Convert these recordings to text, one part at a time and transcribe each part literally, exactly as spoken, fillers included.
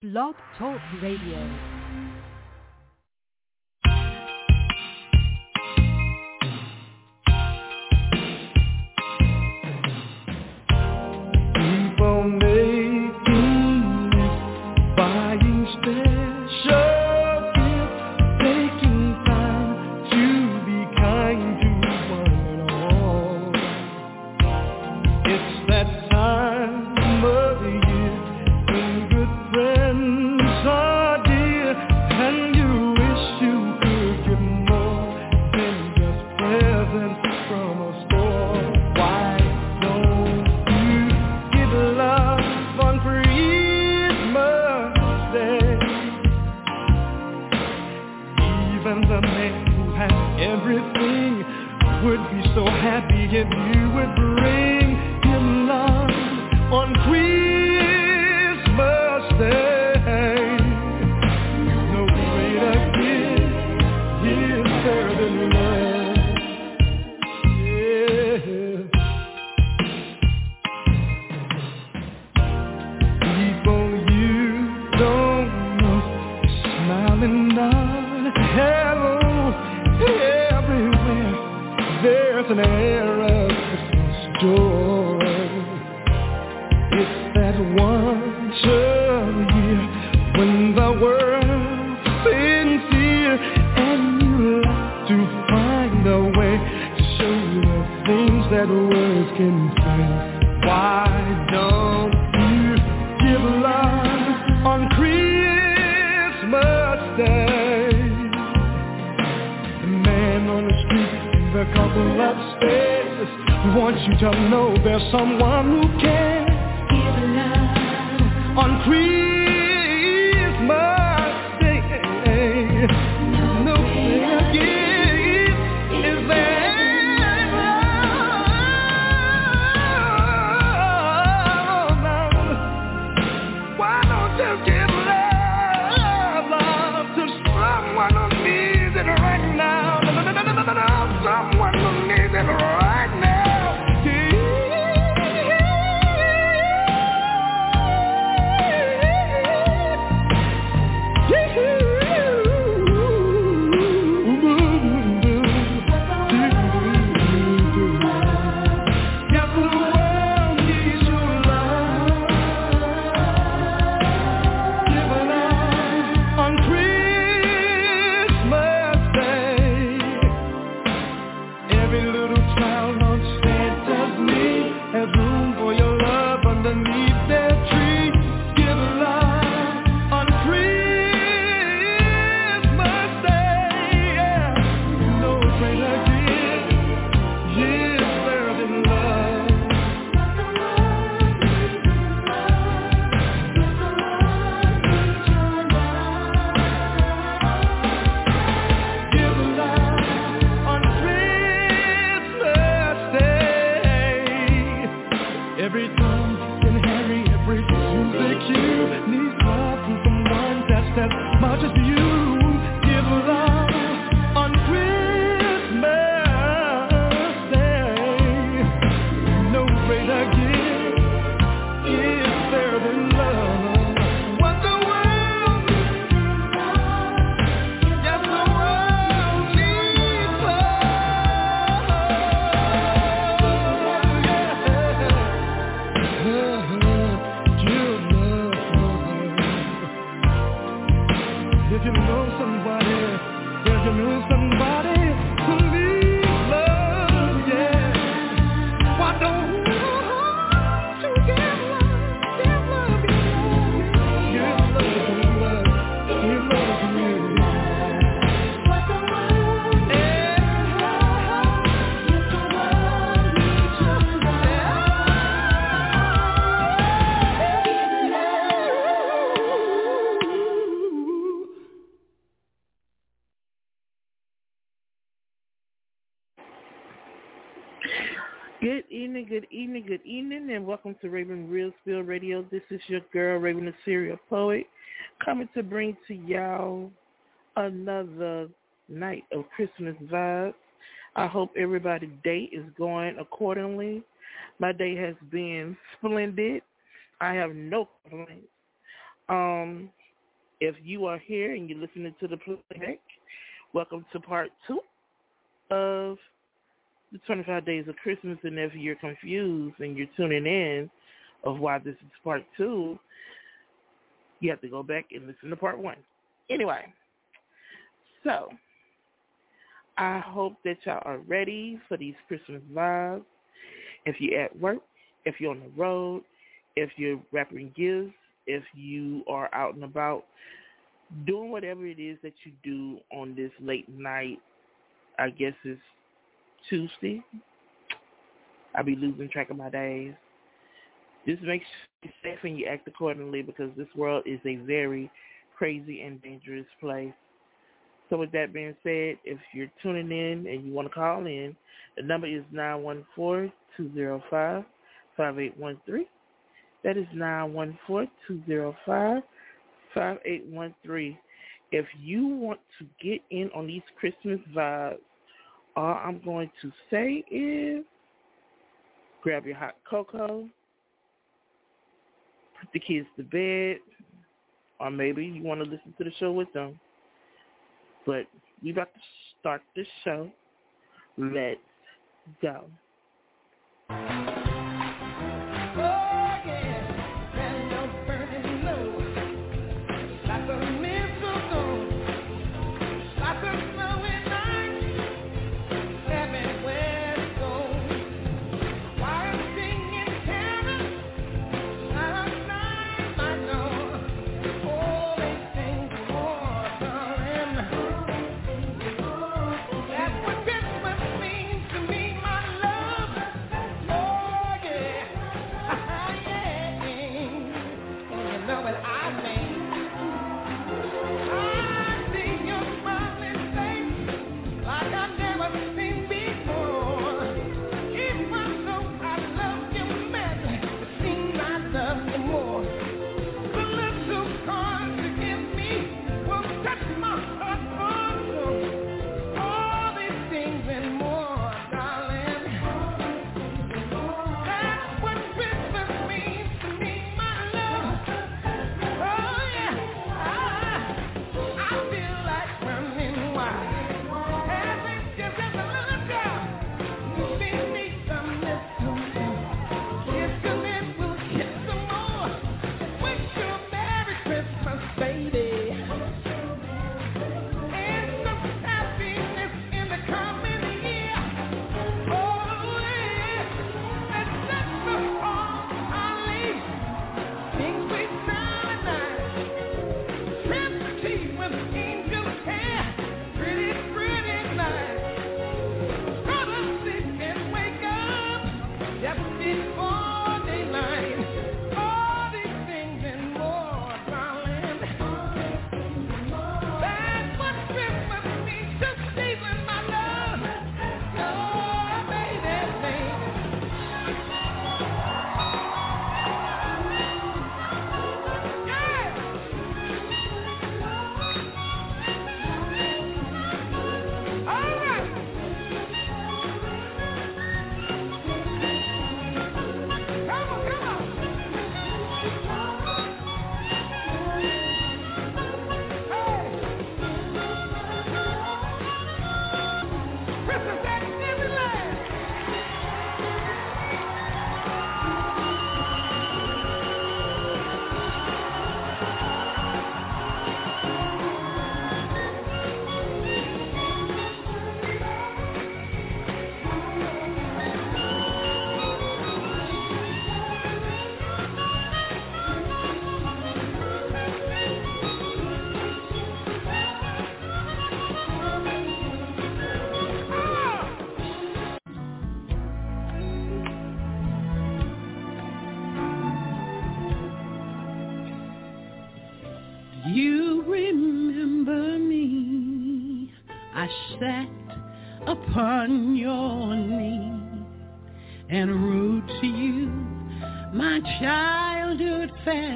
Blog Talk Radio. Good evening, good evening, and welcome to Raven Reelspill Radio. This is your girl, Raven the Serial Poet, coming to bring to y'all another night of Christmas vibes. I hope everybody's day is going accordingly. My day has been splendid. I have no complaints. Um, if you are here and you're listening to the playback, welcome to part two of the twenty-five Days of Christmas. And if you're confused and you're tuning in of why this is part two, you have to go back and listen to part one. Anyway, so I hope that y'all are ready for these Christmas vibes. If you're at work, if you're on the road, if you're wrapping gifts, if you are out and about, doing whatever it is that you do on this late night, I guess it's Tuesday. I'll be losing track of my days. This makes you safe and you act accordingly because this world is a very crazy and dangerous place. So with that being said, if you're tuning in and you want to call in, the number is nine one four, two zero five, five eight one three. That is nine one four, two zero five, five eight one three. If you want to get in on these Christmas vibes, all I'm going to say is grab your hot cocoa, put the kids to bed, or maybe you want to listen to the show with them. But we about to start this show. Let's go. You remember me, I sat upon your knee and wrote to you my childhood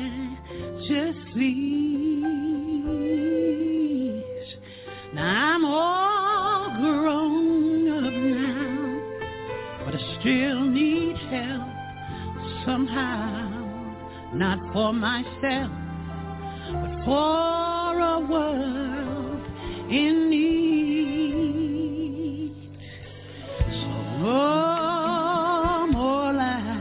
fantasies. Now I'm all grown up now, but I still need help somehow, not for myself, for a world in need. So no more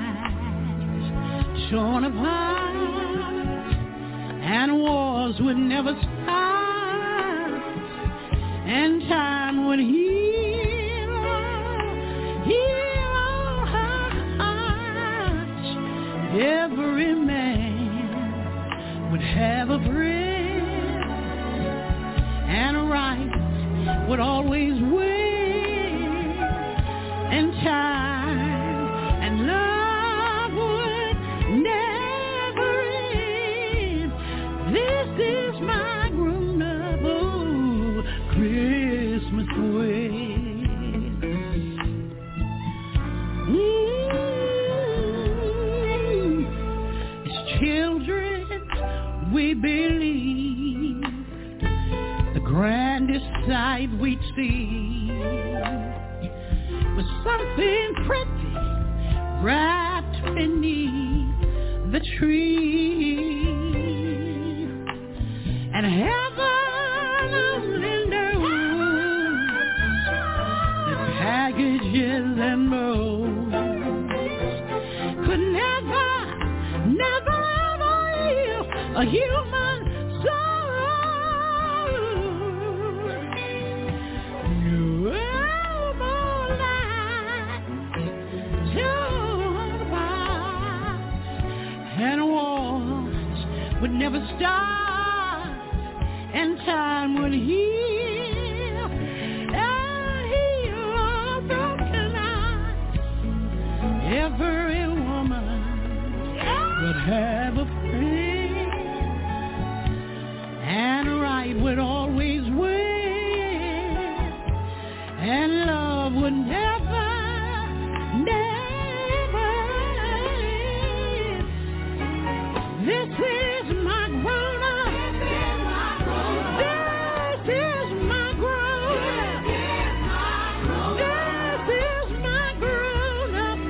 lives torn apart, and wars would never stop, and time would heal, heal all hearts. Every man would have a friend, and right would always win, and time and love would never end. This is my grown-up old Christmas wish. Mm-hmm. As children, we believe the grandest sight we'd see was something pretty wrapped beneath the tree, and heaven only knows the packages and bows could never, never ever heal a human soul. No more lives torn apart, and wars would never stop, and time would heal, and heal all broken hearts. Every woman would have a friend, and right would always win, and love would never, never end. This is my grown-up, this is my grown-up, this is my grown-up,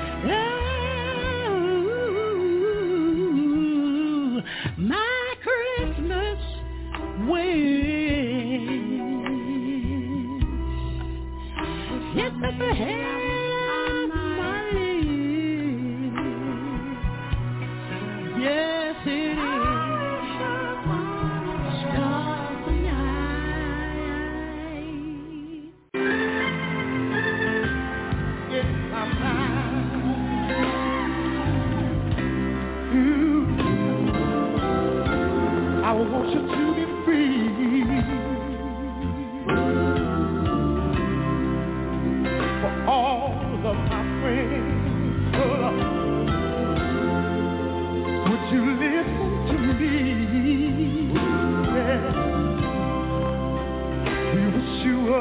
oh, my Christmas wish. It's at the head of my list. Yes, it is. Starry night. It's my mind. Ooh. I want you to be free. For all of my friends, oh Lord, would you listen to me? Yeah. We wish you a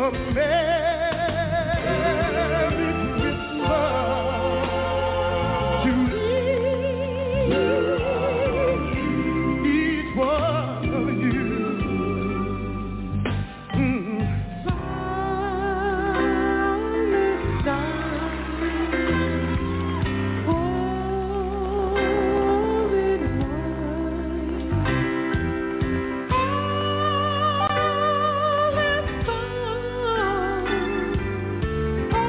Merry Christmas to each one of you. Mm. Silent night, holy night, all is gone, all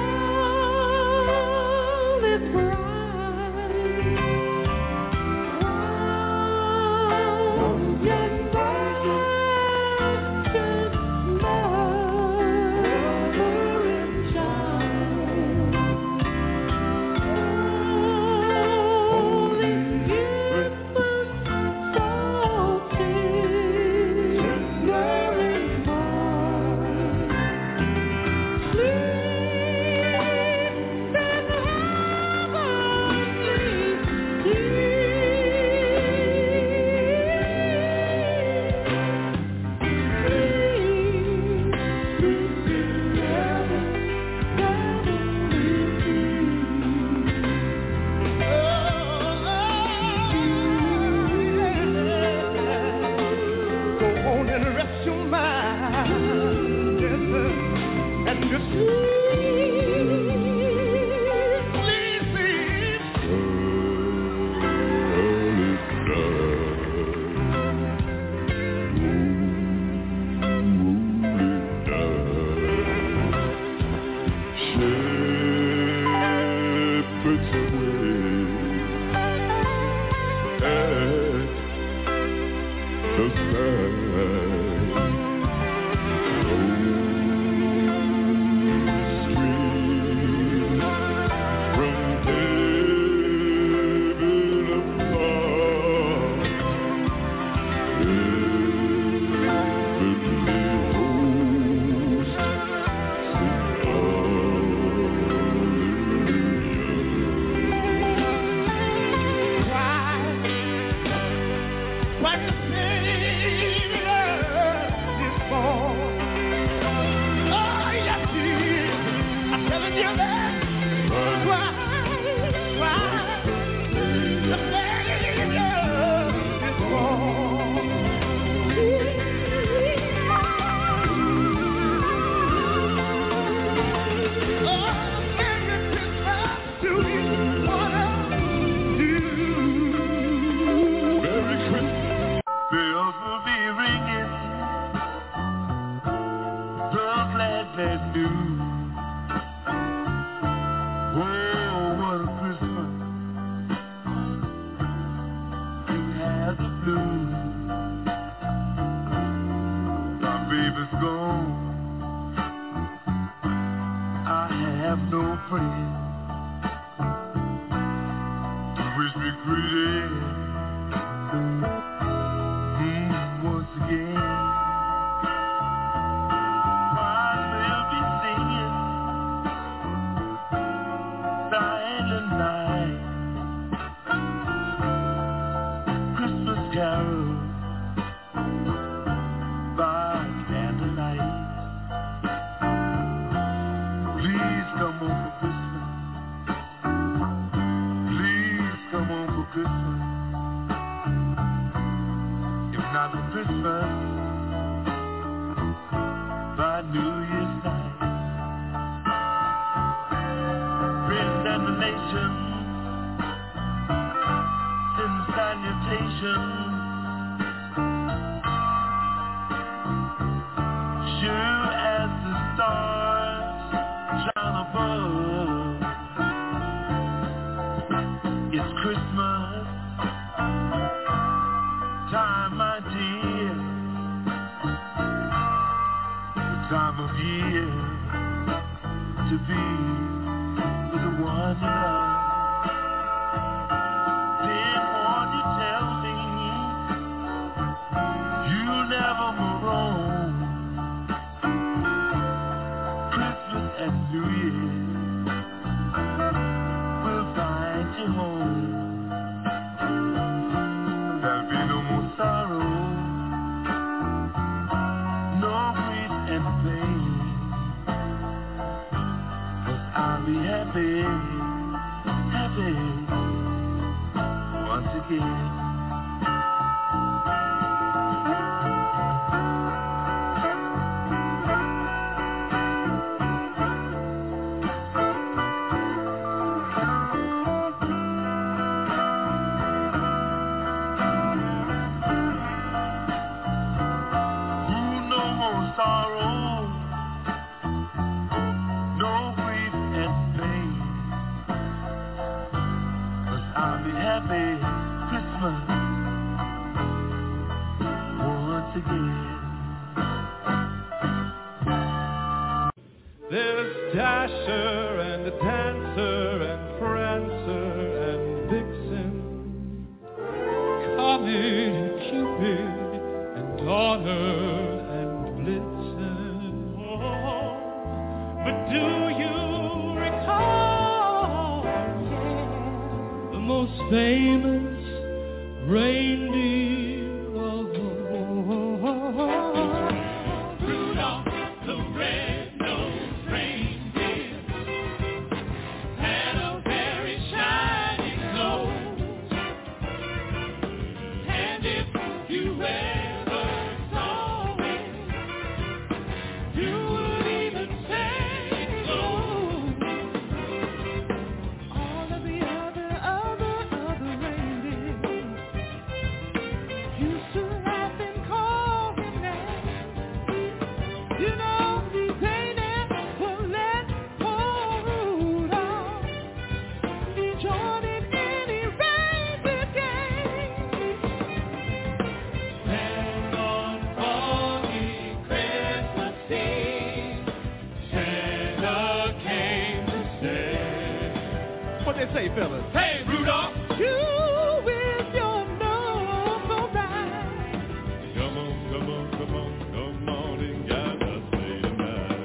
say, fellas? Hey, Rudolph! You with your nose so bright. Come on, come on, come on, come on and got us say tonight.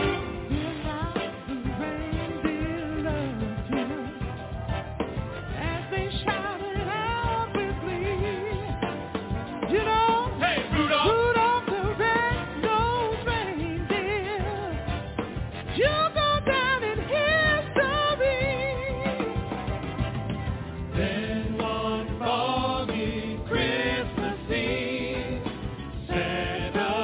The reindeer loved him as they shouted out with glee. You know, hey, Rudolph! Rudolph the red-nosed reindeer. You go down in history. Then one foggy Christmas Eve, Santa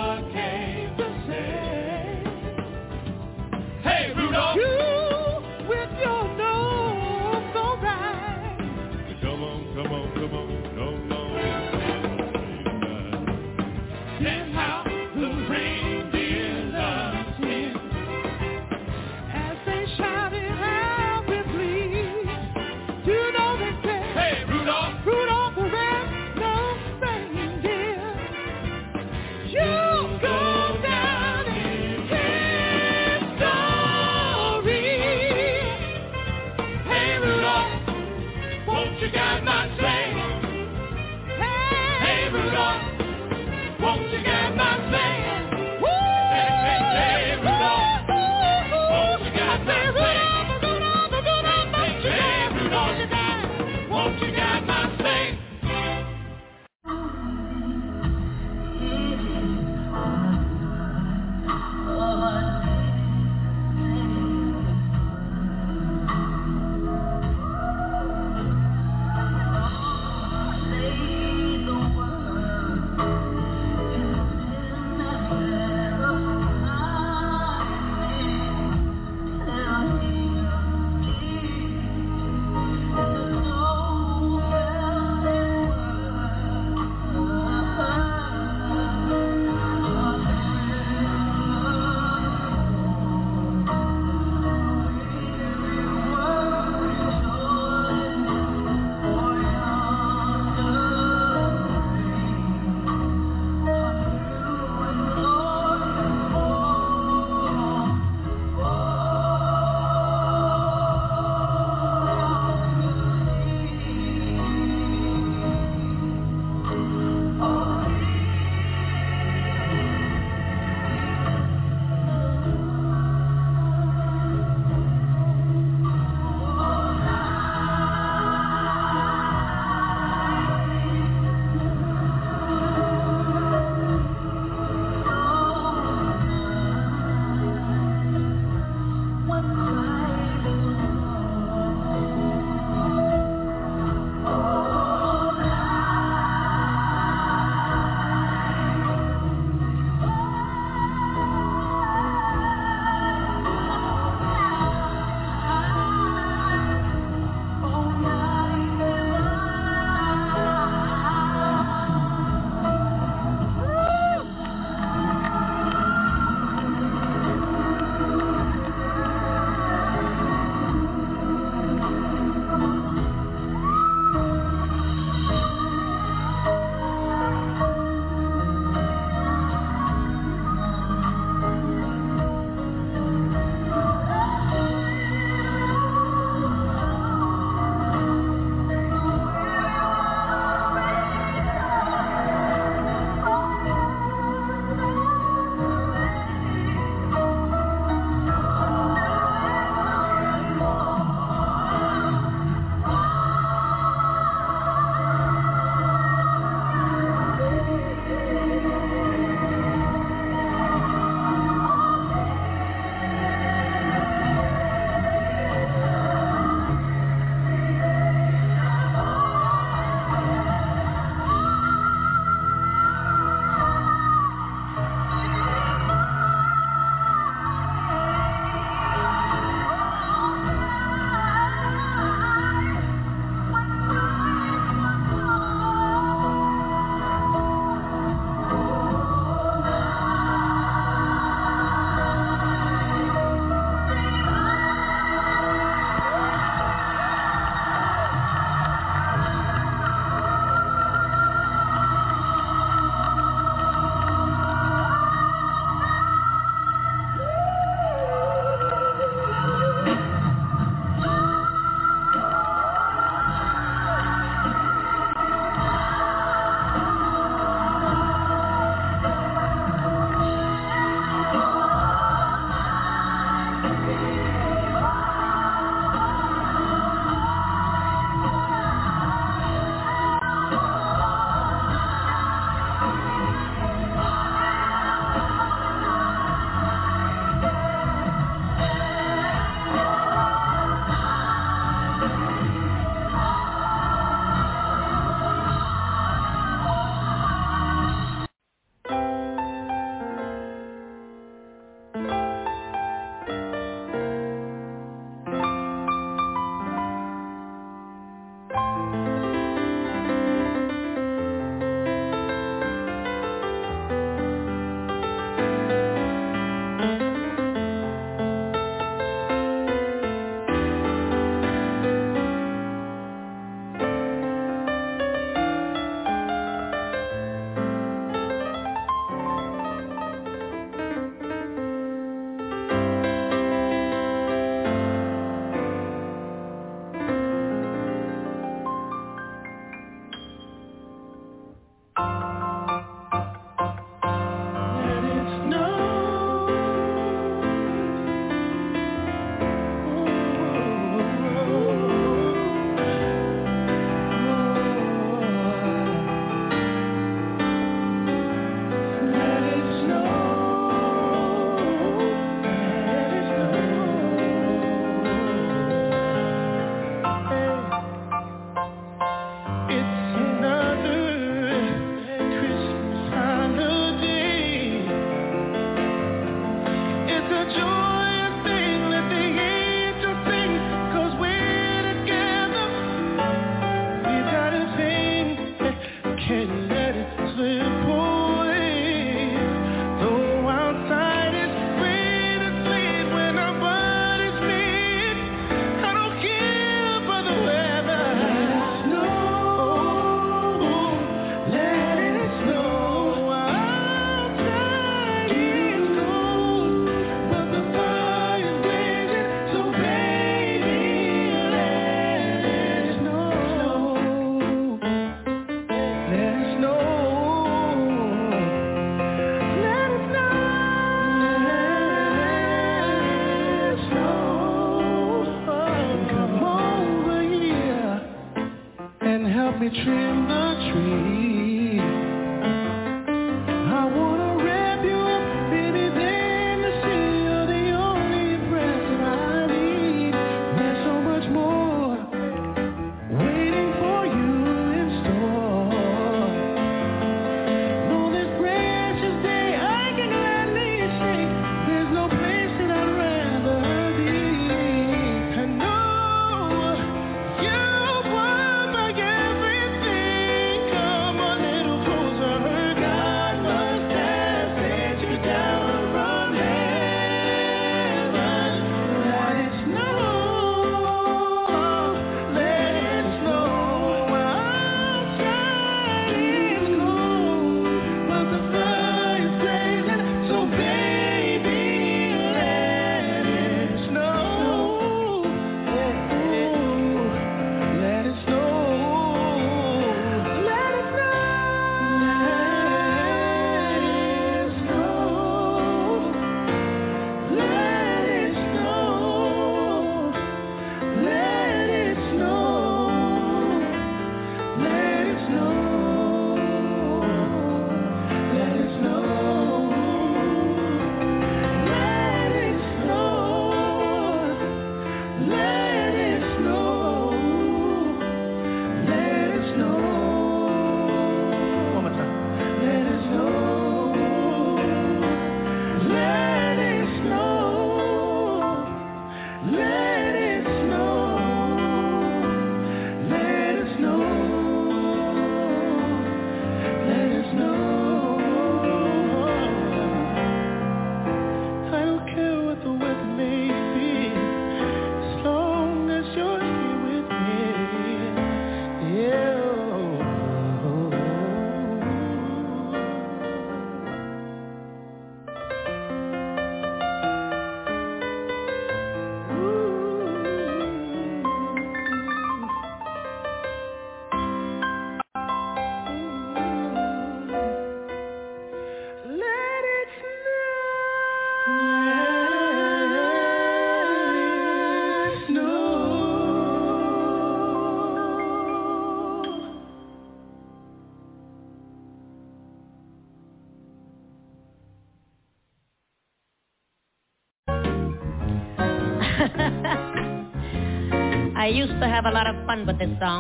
I used to have a lot of fun with this song.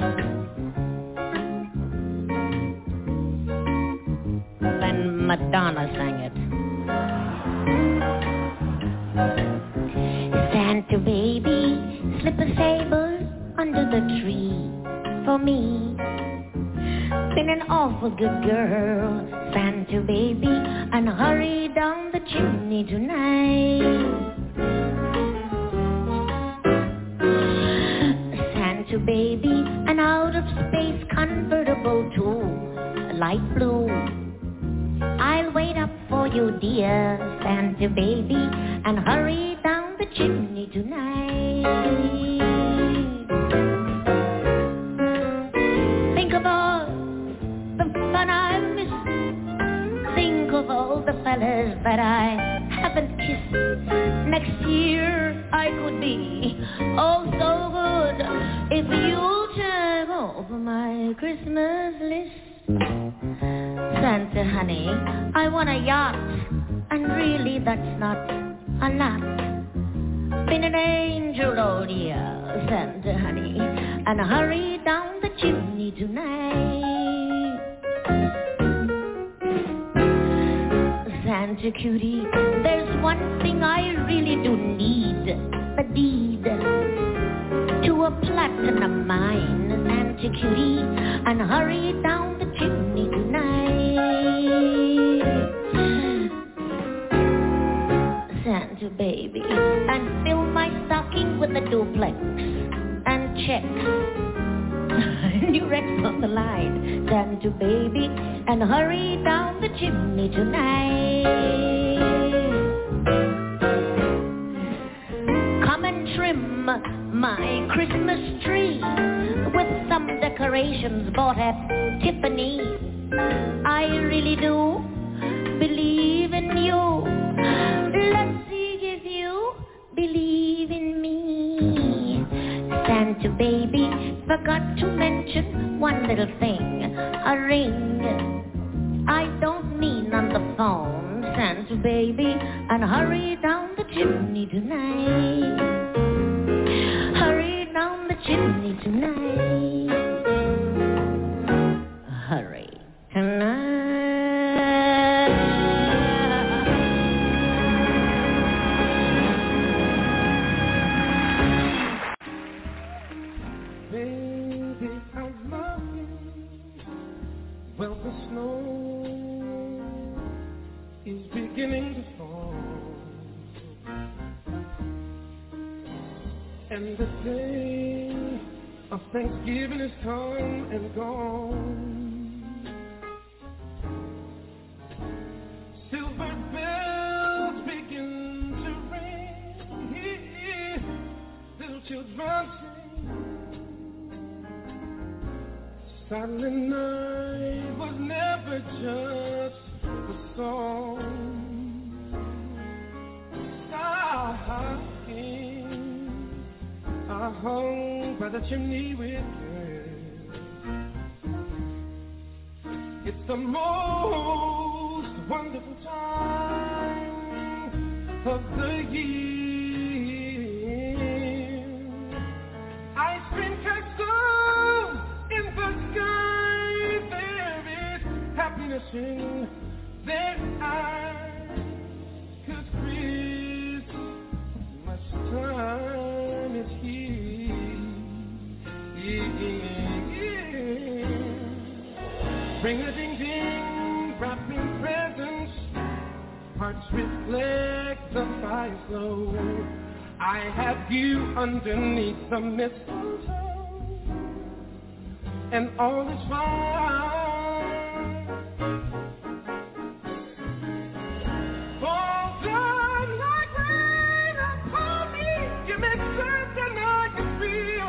Then Madonna sang it. Santa baby, slip a sable under the tree for me. Been an awful good girl, Santa baby, and hurry down the chimney tonight. Santa baby, an out-of-space convertible too, light blue. I'll wait up for you, dear Santa baby, and hurry down the chimney tonight. Think of all the fun I've missed. Think of all the fellas that I haven't kissed. Next year I could be oh so good if you'll check off my Christmas list. Santa honey, I want a yacht, and really that's not a lot. Been an angel all year, Santa honey, and hurry down the chimney tonight. Santa cutie, there's one thing I really do need, a deed to a platinum mine, Santa cutie, and hurry down the chimney tonight. Santa baby, and fill my stocking with a duplex and check. New Rex on the line, Santa baby, and hurry down the chimney tonight. Come and trim my Christmas tree with some decorations bought at Tiffany. I really do believe in you. Let's see if you believe in me. Santa baby, forgot to mention one little thing, a ring. I don't mean on the phone, Santa baby, and hurry down the chimney tonight. Hurry down the chimney tonight. Hurry tonight. Baby, I love you. Well, the snow is beginning to fall, and the day of Thanksgiving is come and gone. Silver bells begin to ring, little children sing. Silent night was never just a song. Stockings are hung by the chimney with care. It's the most wonderful time of the year. Ice cream castles in the sky, there is happiness in their eyes, 'cause Christmas time is here. Yeah, yeah. Ring-a-ding-ding, wrapping presents, hearts reflect the fire glow. I have you underneath the mistletoe, and all is fine. Fall down like rain upon me, you make certain I can feel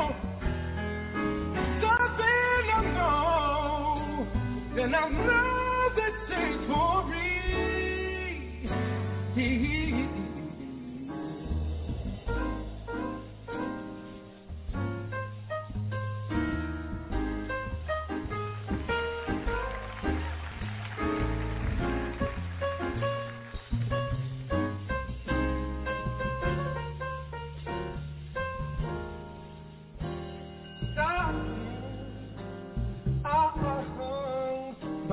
something I know, then I know that it's for me.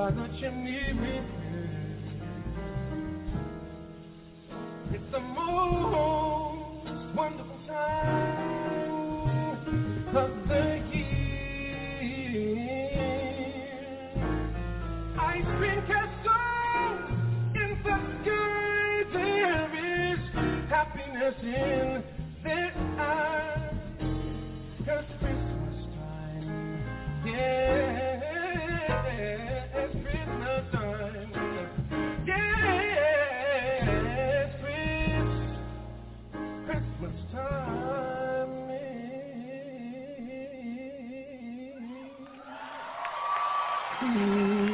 by the chimney river. It's the most wonderful time of the year. Ice cream castles in the sky, there is happiness in their eyes. 'Cause Christmas time, yeah, it's Christmas time, yeah, it's Chris, Christmas time. Mm-hmm.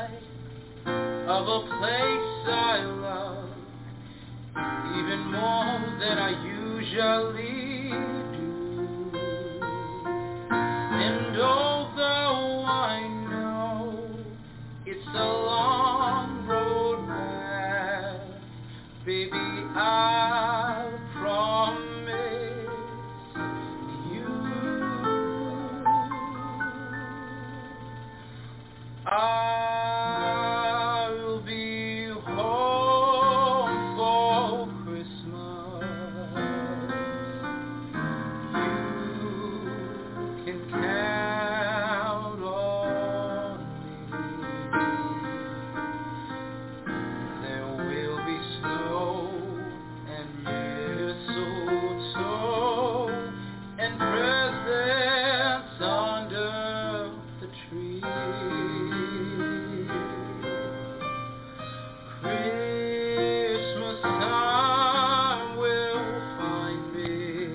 of a place I love even more usually do. And although I know it's a long road back, baby, I'll promise you I'll be home for Christmas. You can count on me. There will be snow and mistletoe and presents under the tree. Christmas time will find me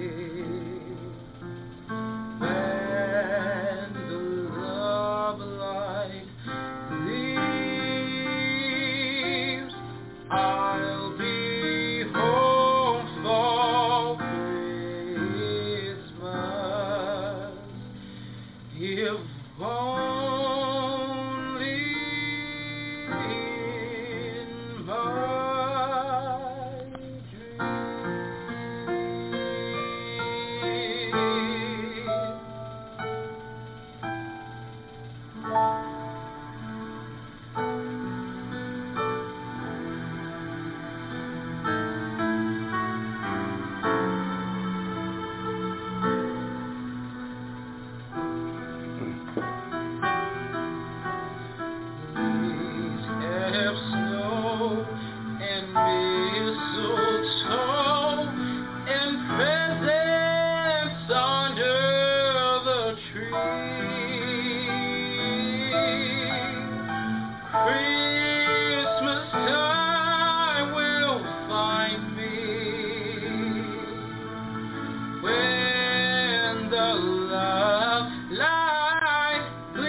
when the love light leaves. I'll be home for Christmas, if only in my have snow and mistletoe and presents under the tree. Christmas time will find me when the love light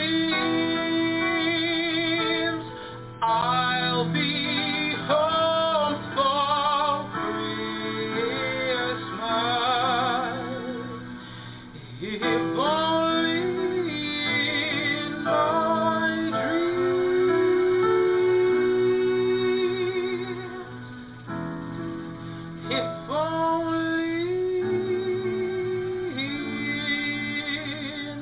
gleams. I'll be home for Christmas, if only in my dreams, if only in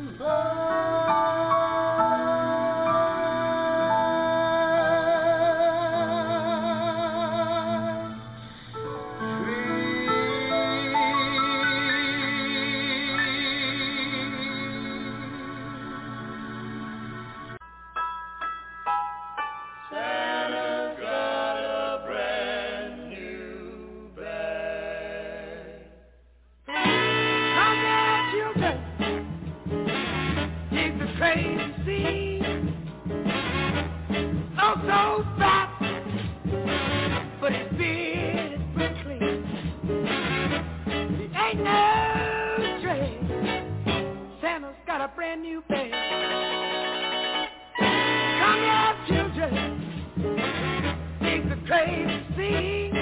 Santa's got a brand new bag. Come down, children, dig the crazy scene. Oh, so fat, but his beard is pretty clean. He ain't no stray. Santa's got a brand new bag. Come here, children, dig the crazy scene.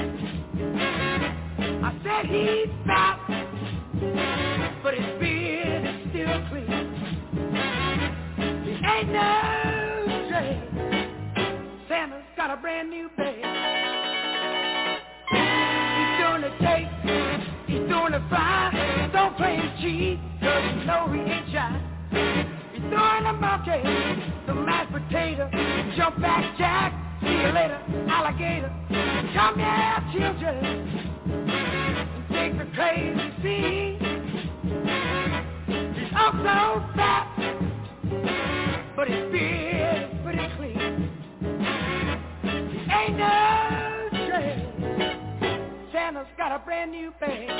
I said he's fat, but his beard is still clean. He ain't no stray. Santa's got a brand new bag. He's doing the cake, he's doing the fry. Don't play him cheap, cause you know he ain't shy. He's doing the monkey, the mashed potato, jump back jack, see you later, alligator. Come here, children, take the crazy scene. He's up so fat, but his beard is pretty clean. He ain't no stray. Santa's got a brand new bag.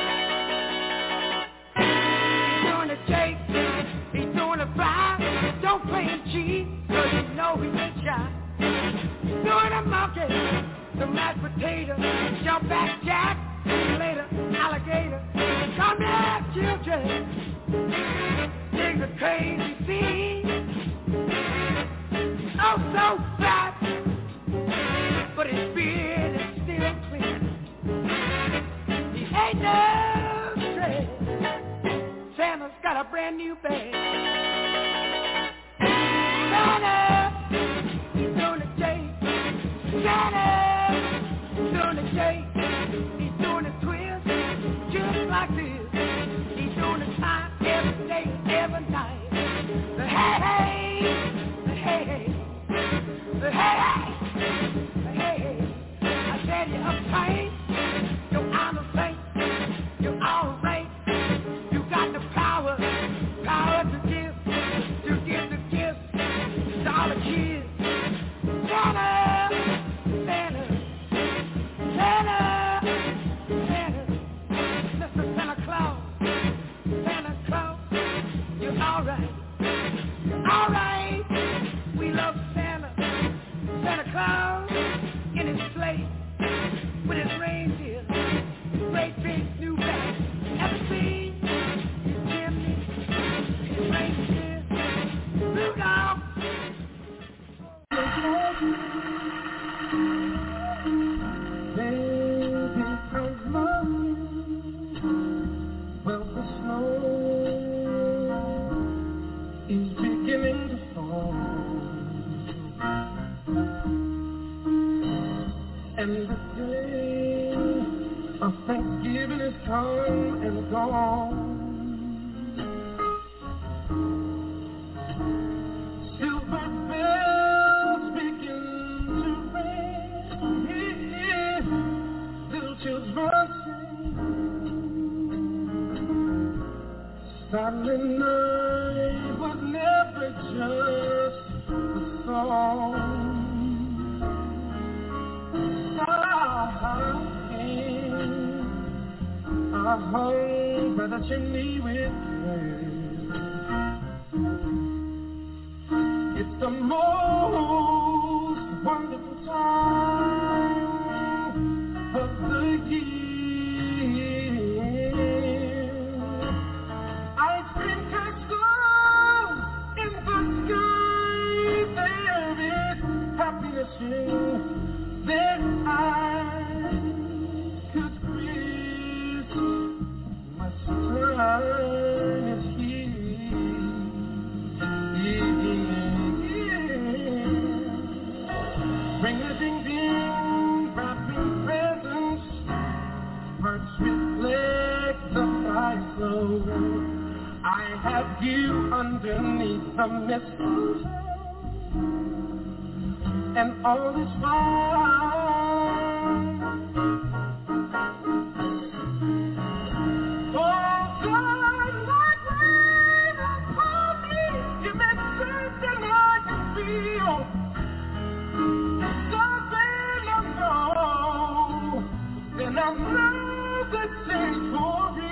He's doing the cake, he's doing the fry. Don't play him cheap, cause you know he ain't shy. He's doing the monkey, the mashed potato, jump back jack, see you later, alligator. Come here, children, dig the crazy scene. Oh, so fat, but his beard is still clean. He ain't no got a brand new bag. Santa, he's doing the J. Santa, he's doing the J. He's doing the twist, just like this. He's doing the time every day, every night. The hey, hey, the hey, hey, the hey, hey, the hey, hey. I said you're uptight, you're out of sight, you're all right. You got the power, power to give, to give the gift to all the kids. Santa, Santa, Santa, Santa, Mister Santa Claus, Santa Claus, you're all right, you're all right. We love Santa, Santa Claus in his sleigh with his reindeer, his great big new bag. Ever seen his chimney, his reindeer, Rudolph? Baby comes morning, well the snow is beginning to fall, and the day of Thanksgiving is come and gone. Silver bells begin to ring, little children sing. Silent night was never just a song. I hung by the chimney with her. It's the most wonderful time of the year. Ice cream castles in the sky. There is happiness in their eyes. 'Cause time is here. Yeah, yeah. Ring a ding ding, wrapping presents. Hearts reflect the fire glow. I have you underneath the mistletoe, and all is fine. I know that things for me.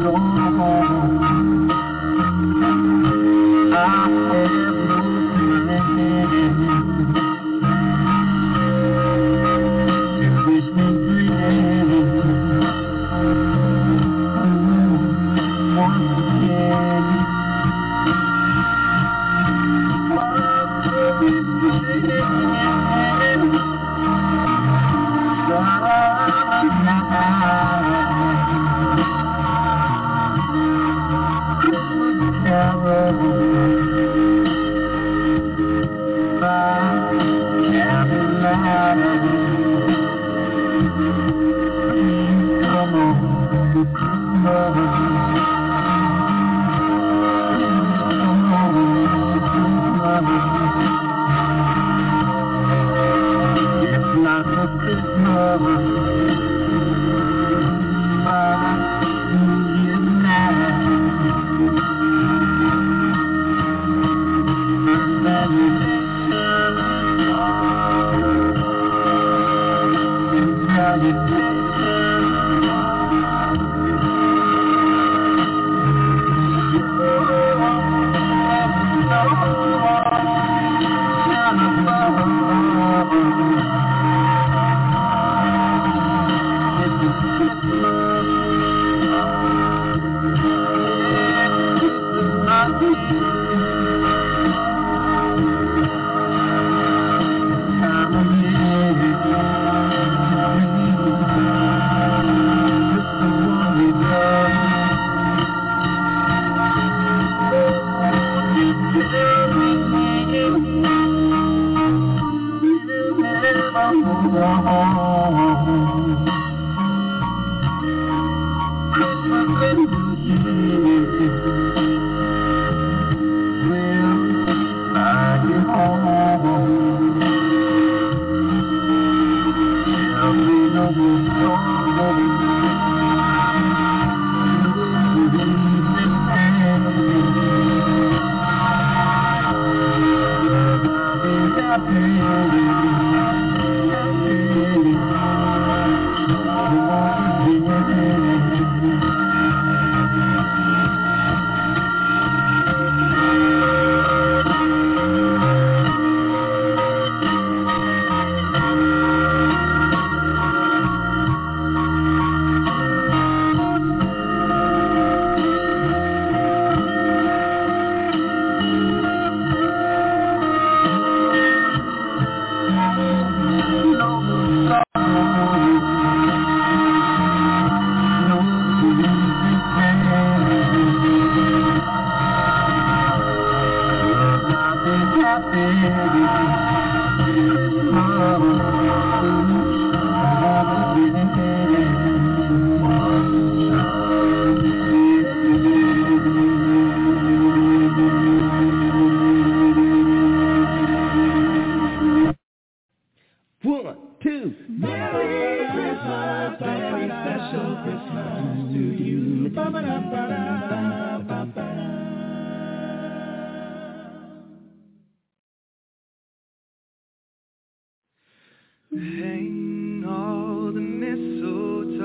Hang all the mistletoe,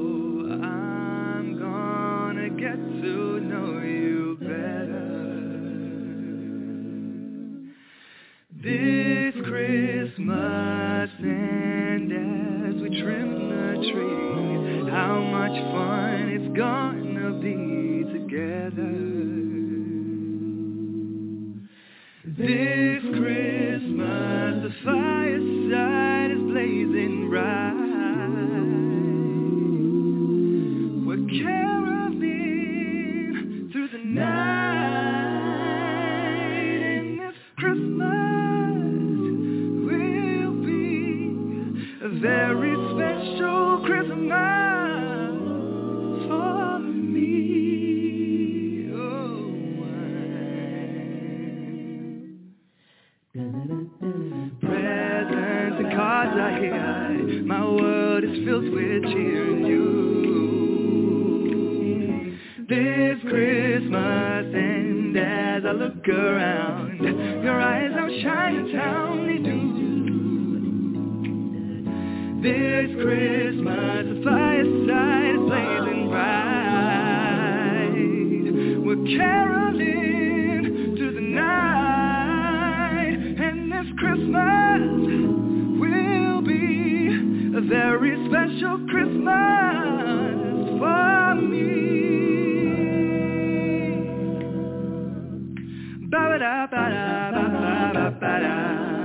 I'm gonna get to know you better. This Christmas, and as we trim the tree, how much fun it's gonna be together. This Christmas, the fireside is blazing bright. We're caroling through the night, and this Christmas will be a very special Christmas for me. Oh, presents and cards are here, my world is filled with cheer and you. This Christmas, and as I look around, your eyes outshine the town they do. This Christmas, the fireside is blazing bright. Christmas for me. Ba-ba-da-ba-da-ba-ba-ba-ba-da.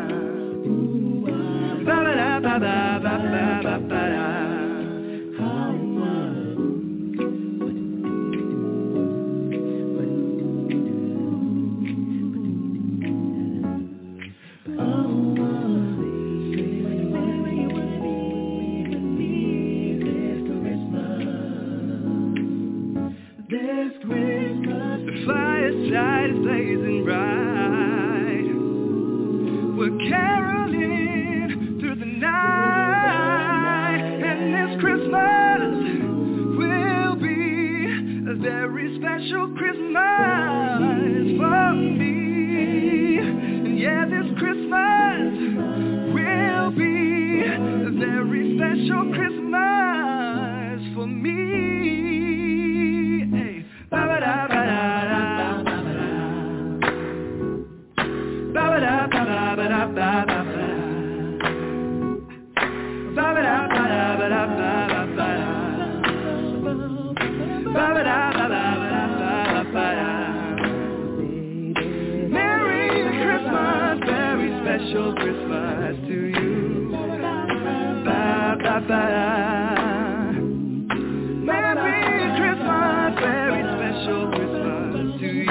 Ba-ba-da-ba-ba-ba-ba-ba-ba-da. Fireside is blazing bright. We're caroling through the night, and this Christmas will be a very special Christmas for me. And yeah, this Christmas will be a very special Christmas for me. Hey, ba-ba-da-ba-da. Merry Christmas, very special Christmas to you. Merry Christmas, very special Christmas to you.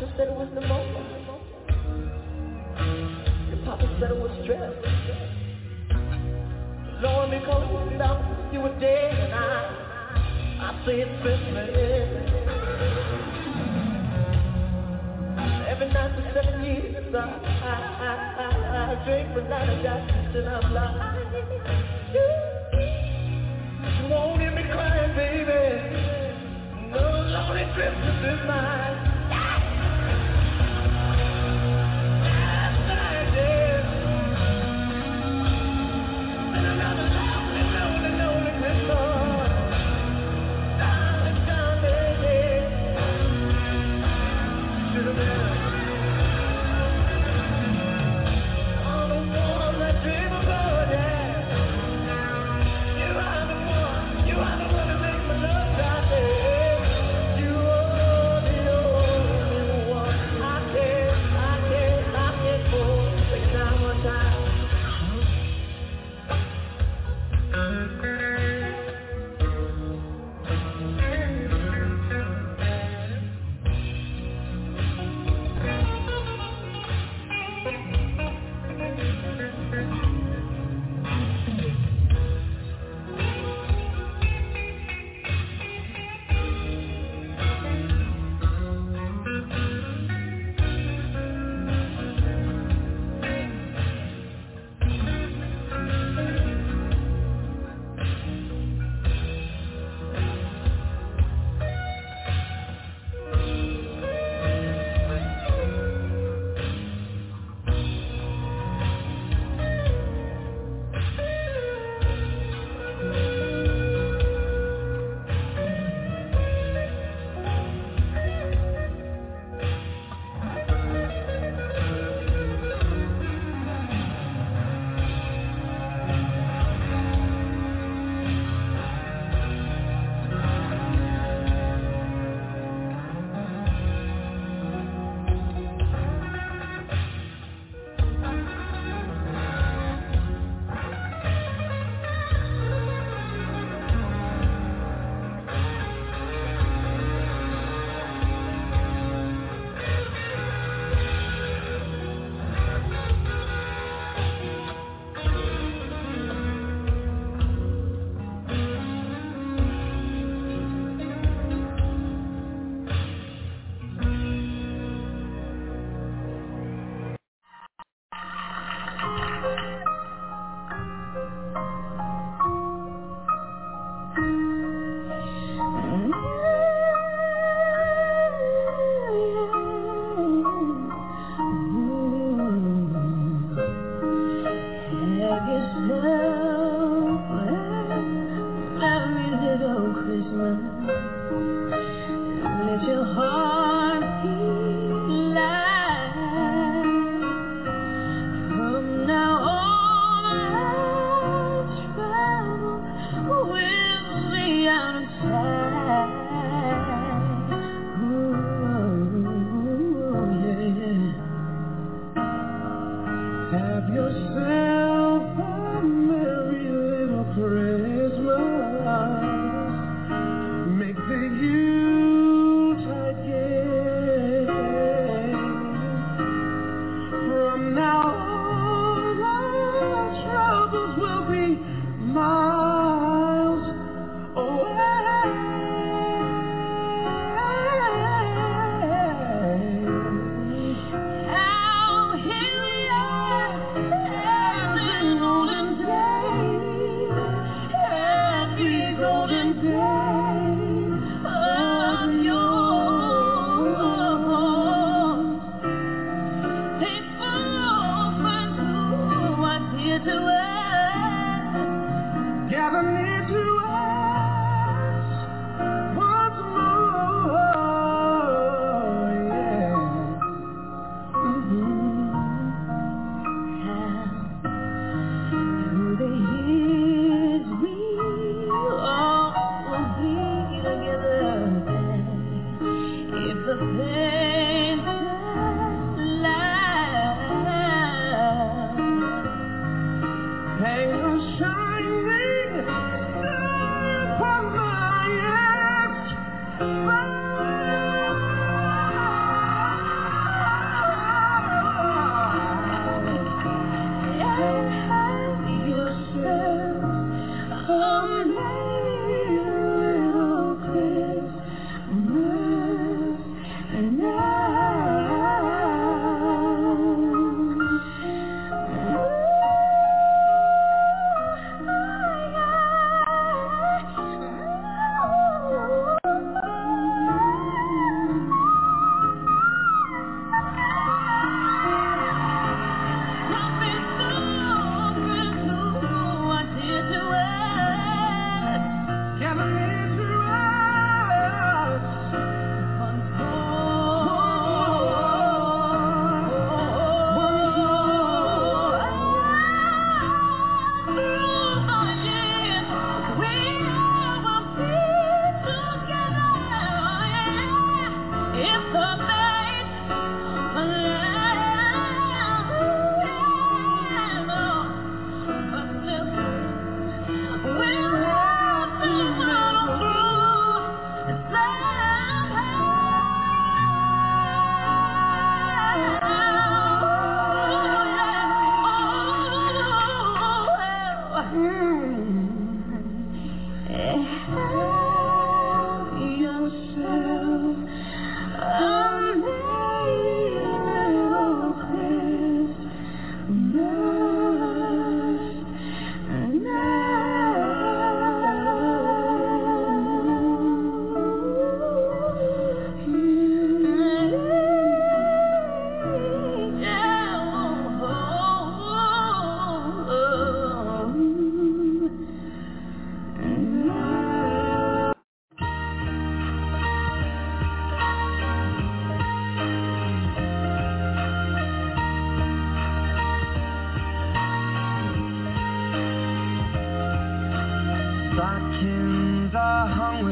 mama said it was pneumonia. Your papa said it was stress. Lo and behold, you were dead, and I, I say it's Christmas. Every night for seven years, I, I, I, I, I drink, but now I got till I'm blind. You won't hear me crying, baby. No lonely Christmas is mine. Last night, yeah. And another lonely, lonely, lonely Christmas. Darling, darling, yeah. Should have been.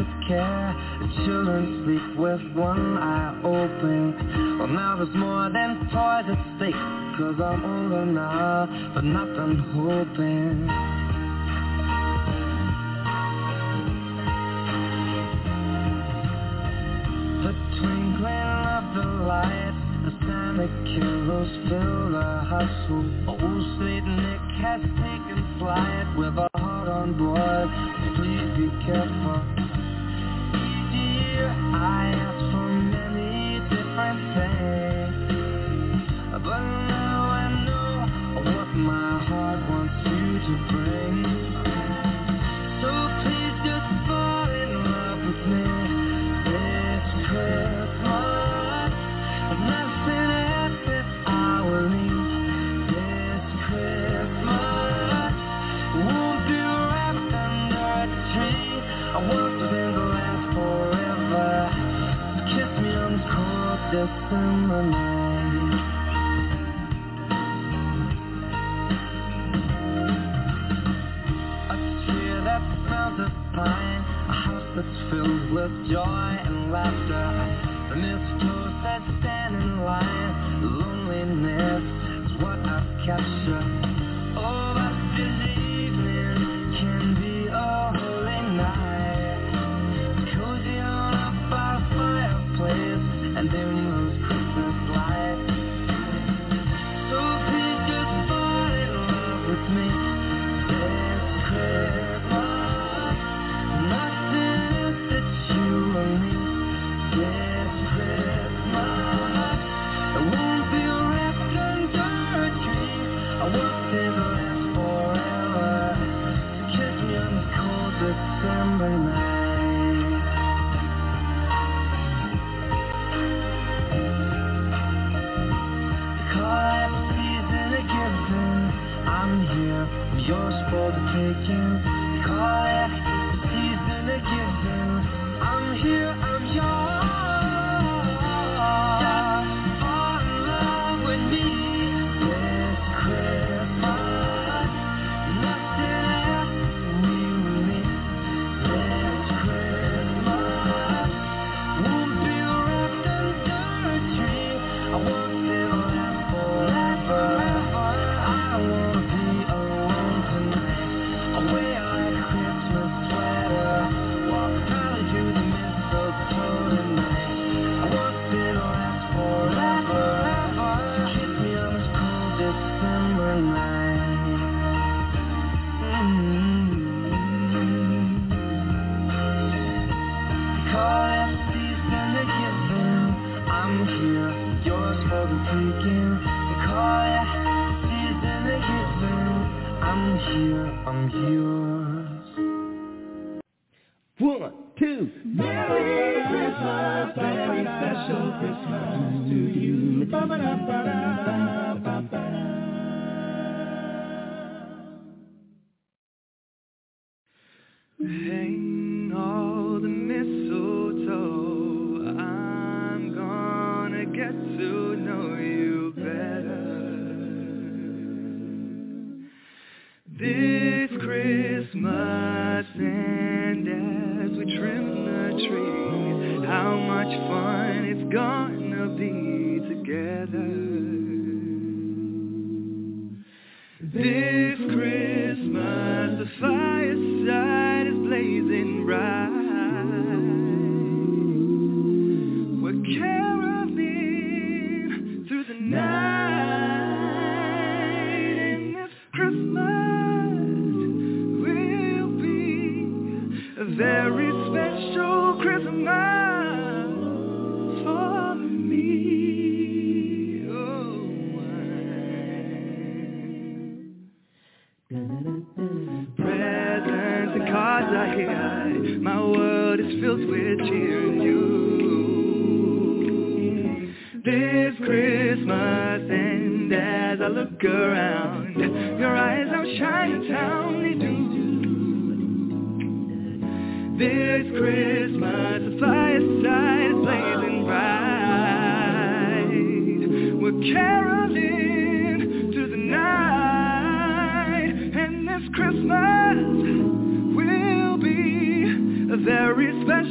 with care. The children sleep with one eye open. Well, now there's more than toys at stake, 'cause I'm older now, but not done hoping. The twinkling of the lights, the Santa carols fill the household. Old Saint Nick has taken flight with a heart on board. Please be careful. Each year I ask for many different things, but now I know what my heart wants you to bring. So please just fall in love with me this Christmas. There's nothing else that I will need this Christmas. Won't be wrapped under a tree. I want something to last forever. Kiss me on this cold December night. A tree that smells of pine, a house that's filled with joy and laughter. The mistletoe says stand in line. Loneliness is what I've captured. Oh, but this evening can be a holy night. Cozy on up by a fireplace and dim those Christmas lights. So please just fall in love with me this Christmas. Nothing else that you will need this Christmas. I won't be wrapped under a tree. I want it to last forever. Kiss me on this cold December night. Call it season of giving. I'm here, I'm yours for the taking. Call it season of giving. I'm here, I'm yours. Just fall in love with me this Christmas. Nothing else we will need this Christmas. Won't be wrapped under a tree. I want it to last forever. I don't wanna be alone tonight. I'll wear a Christmas sweater, walk proudly through the mistletoe tonight. I want it to last forever. Kiss me on this cold December night. Mm-hmm. Call it season of giving. I'm here, yours for the taking. Call it season of giving. I'm here, I'm yours. One, two. Merry Christmas, very special Christmas to you. Ba-ba-da-ba-da-ba-ba-ba. Hang all the mistletoe. I'm gonna get to know you better. This Christmas, and as we trim the tree, how much fun it's gonna be together. This Christmas, the fireside is blazing bright. We're caroling through the night, and this Christmas will be a very special Christmas for me. Oh, presents and cards are here. My world is filled with cheer and you. This Christmas, and as I look around, your eyes outshine the town, they do. This Christmas, the fireside is blazing bright. We're caroling through the night, and this Christmas will be a very special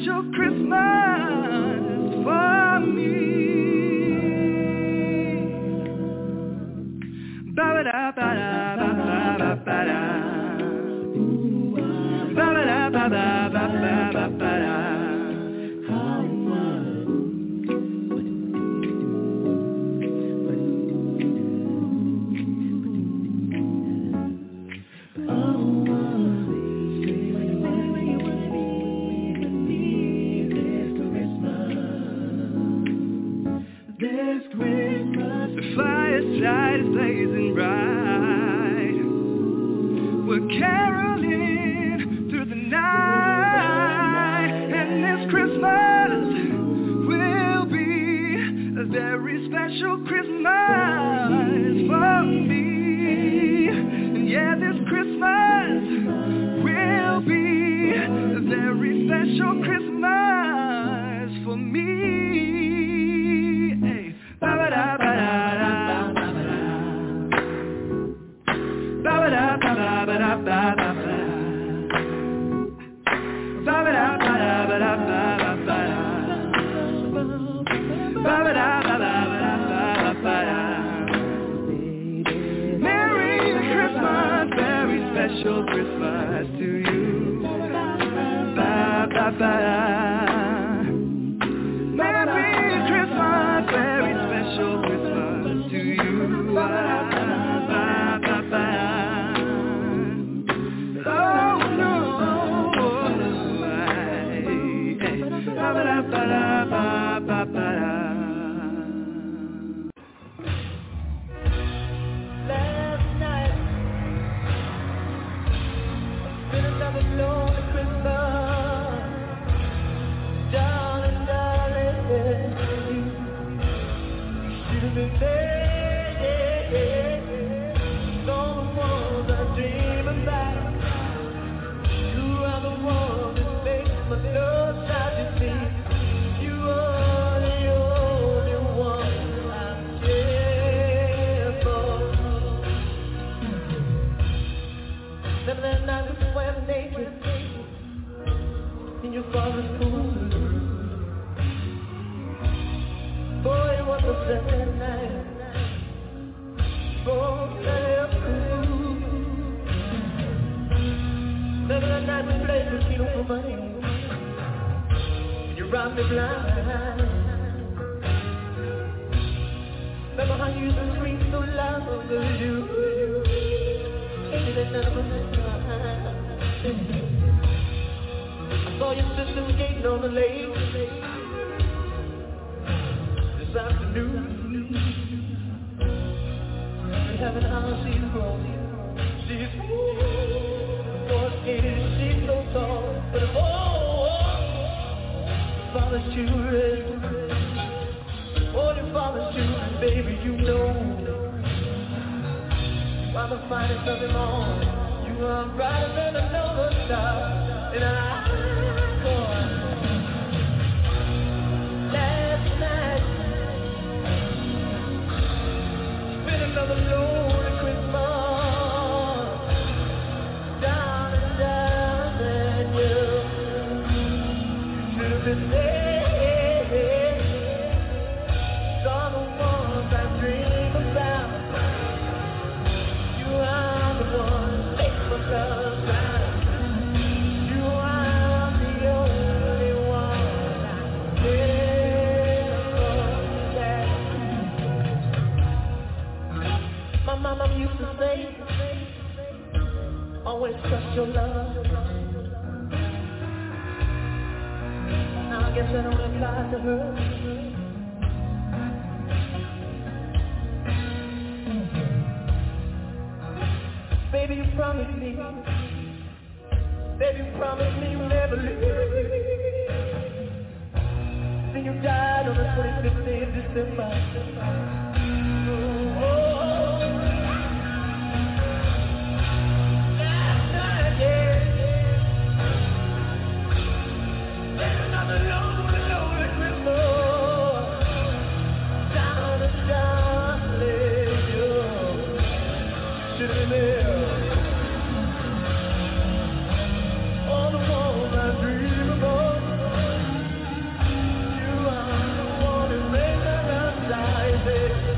Baby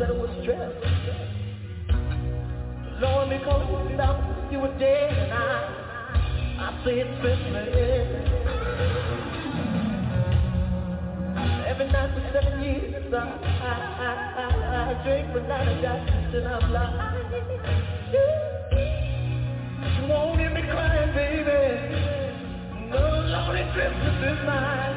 that it was stress. Lord, because you found you were dead, and I, I say it's Christmas. Every night for seven years, I, I, I, I, I drink, but now I got and I'm blind. You won't hear me crying, baby. No, Lord, Christmas is mine.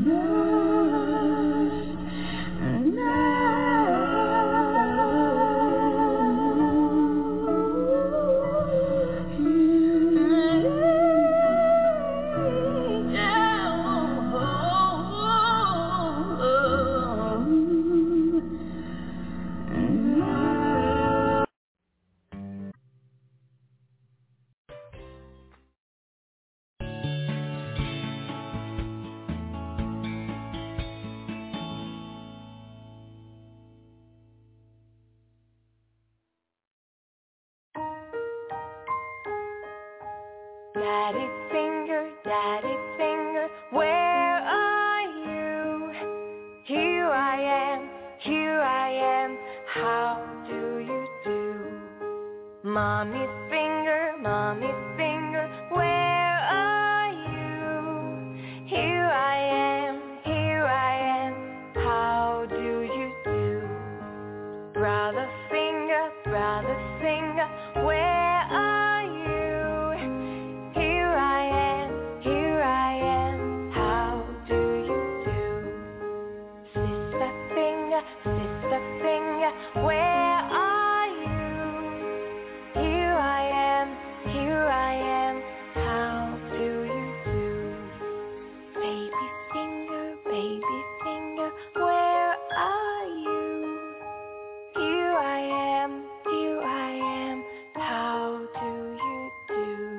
Daddy finger, daddy finger, where are you? Here I am, here I am, how do you do? Mommy finger, mommy finger, where are you? Here I am, here I am, how do you do? Brother finger, brother finger, where are you? Here I am, here I am, how do you do? Sister finger, sister finger, where are you? Here I am, here I am, how do you do? Baby finger, baby finger, where are you? Here I am, here I am, how do you do?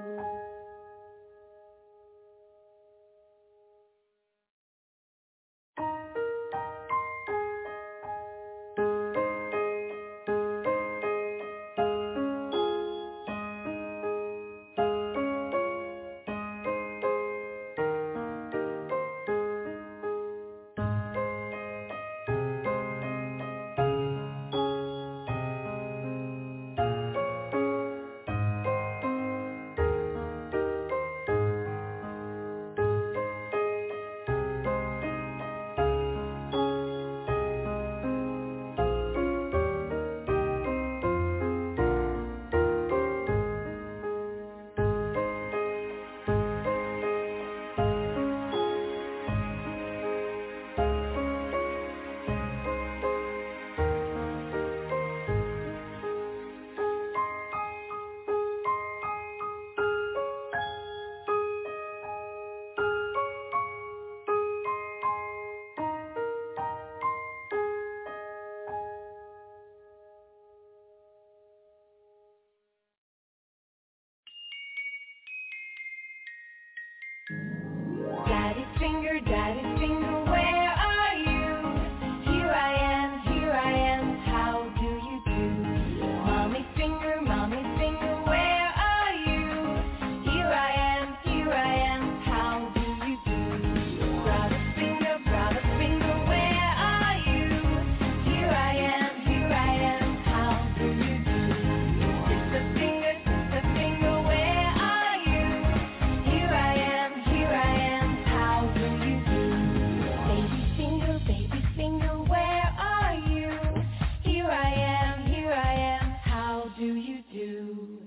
Daddy finger, daddy finger, where are you? Here I am, here I am, how do you do? Mommy finger, mommy finger, where are you? Here I am, here I am, how do you do? Brother finger, brother finger, where are you? Here I am, here I am, how do you do? Sister finger, sister finger, where are you? Here I am, here I am, how do you do? Baby finger, baby finger, where are you? Here I am, here I am, how do you do?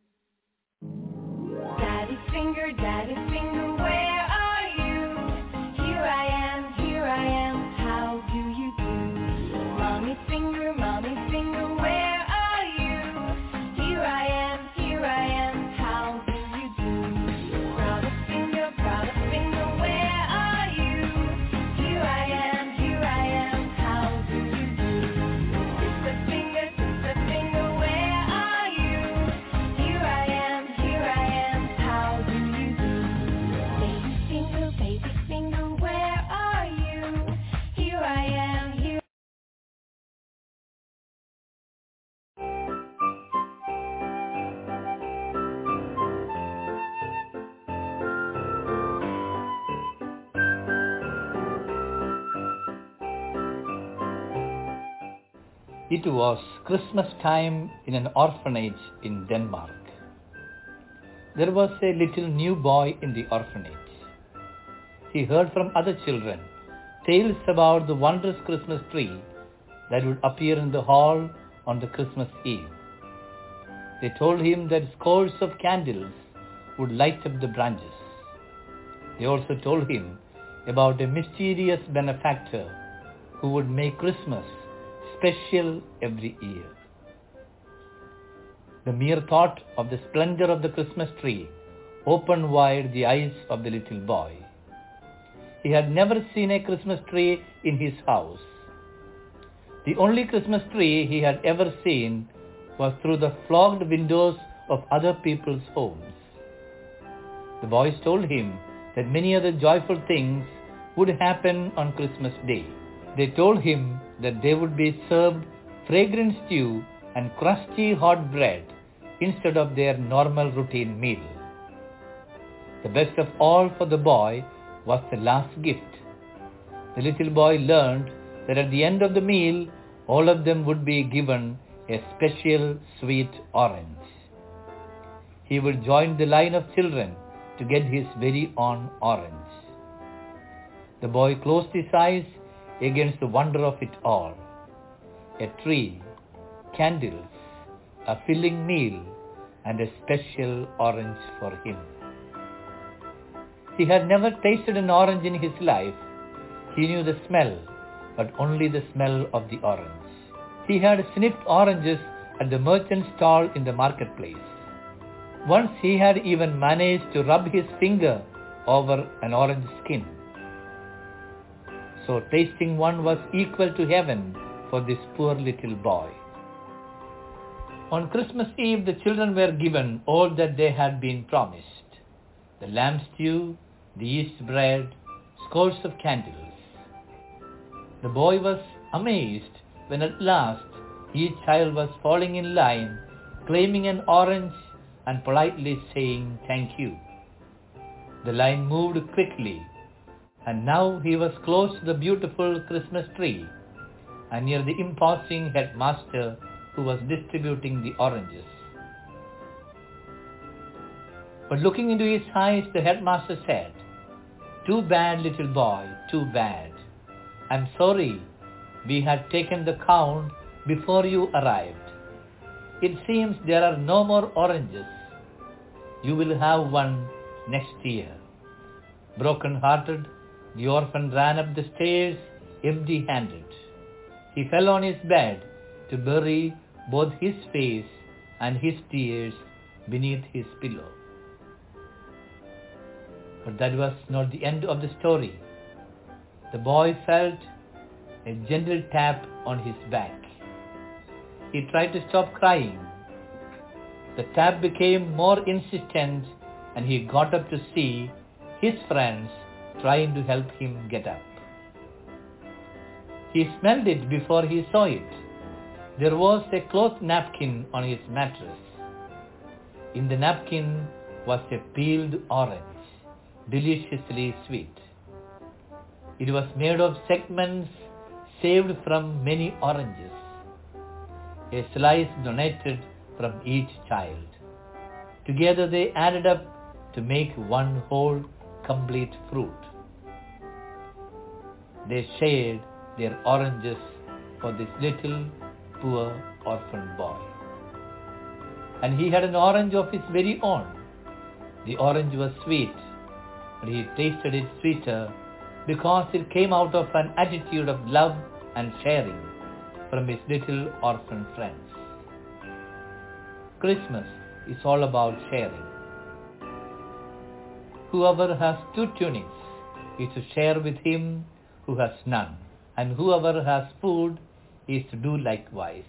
Daddy finger, daddy finger, where are you? Here I am, here I am, how do you do? Mommy finger, mommy finger, where are you? Here I am, here I am, how do you do? Brother finger, brother finger, where are you? Here I am, here I am, how do you do? Sister finger, sister finger, where are you? Here I am, here I am, how do you do? Baby finger, baby finger, where are you? Here I am, here. It was Christmas time in an orphanage in Denmark. There was a little new boy in the orphanage. He heard from other children tales about the wondrous Christmas tree that would appear in the hall on the Christmas Eve. They told him that scores of candles would light up the branches. They also told him about a mysterious benefactor who would make Christmas special every year. The mere thought of the splendor of the Christmas tree opened wide the eyes of the little boy. He had never seen a Christmas tree in his house. The only Christmas tree he had ever seen was through the fogged windows of other people's homes. The boys told him that many other joyful things would happen on Christmas Day. They told him that they would be served fragrant stew and crusty hot bread instead of their normal routine meal. The best of all for the boy was the last gift. The little boy learned that at the end of the meal, all of them would be given a special sweet orange. He would join the line of children to get his very own orange. The boy closed his eyes against the wonder of it all. A tree, candles, a filling meal, and a special orange for him. He had never tasted an orange in his life. He knew the smell, but only the smell of the orange. He had sniffed oranges at the merchant's stall in the marketplace. Once he had even managed to rub his finger over an orange skin. So tasting one was equal to heaven for this poor little boy. On Christmas Eve, the children were given all that they had been promised. The lamb stew, the yeast bread, scores of candles. The boy was amazed when at last each child was falling in line, claiming an orange and politely saying thank you. The line moved quickly, and now he was close to the beautiful Christmas tree and near the imposing headmaster who was distributing the oranges. But looking into his eyes, the headmaster said, "Too bad, little boy, too bad. I'm sorry we had taken the count before you arrived. It seems there are no more oranges. You will have one next year." Broken-hearted, the orphan ran up the stairs empty-handed. He fell on his bed to bury both his face and his tears beneath his pillow. But that was not the end of the story. The boy felt a gentle tap on his back. He tried to stop crying. The tap became more insistent, and he got up to see his friends trying to help him get up. He smelled it before he saw it. There was a cloth napkin on his mattress. In the napkin was a peeled orange, deliciously sweet. It was made of segments saved from many oranges, a slice donated from each child. Together they added up to make one whole, complete fruit. They shared their oranges for this little, poor orphan boy. And he had an orange of his very own. The orange was sweet, but he tasted it sweeter because it came out of an attitude of love and sharing from his little orphan friends. Christmas is all about sharing. Whoever has two tunics is to share with him who has none, and whoever has food is to do likewise.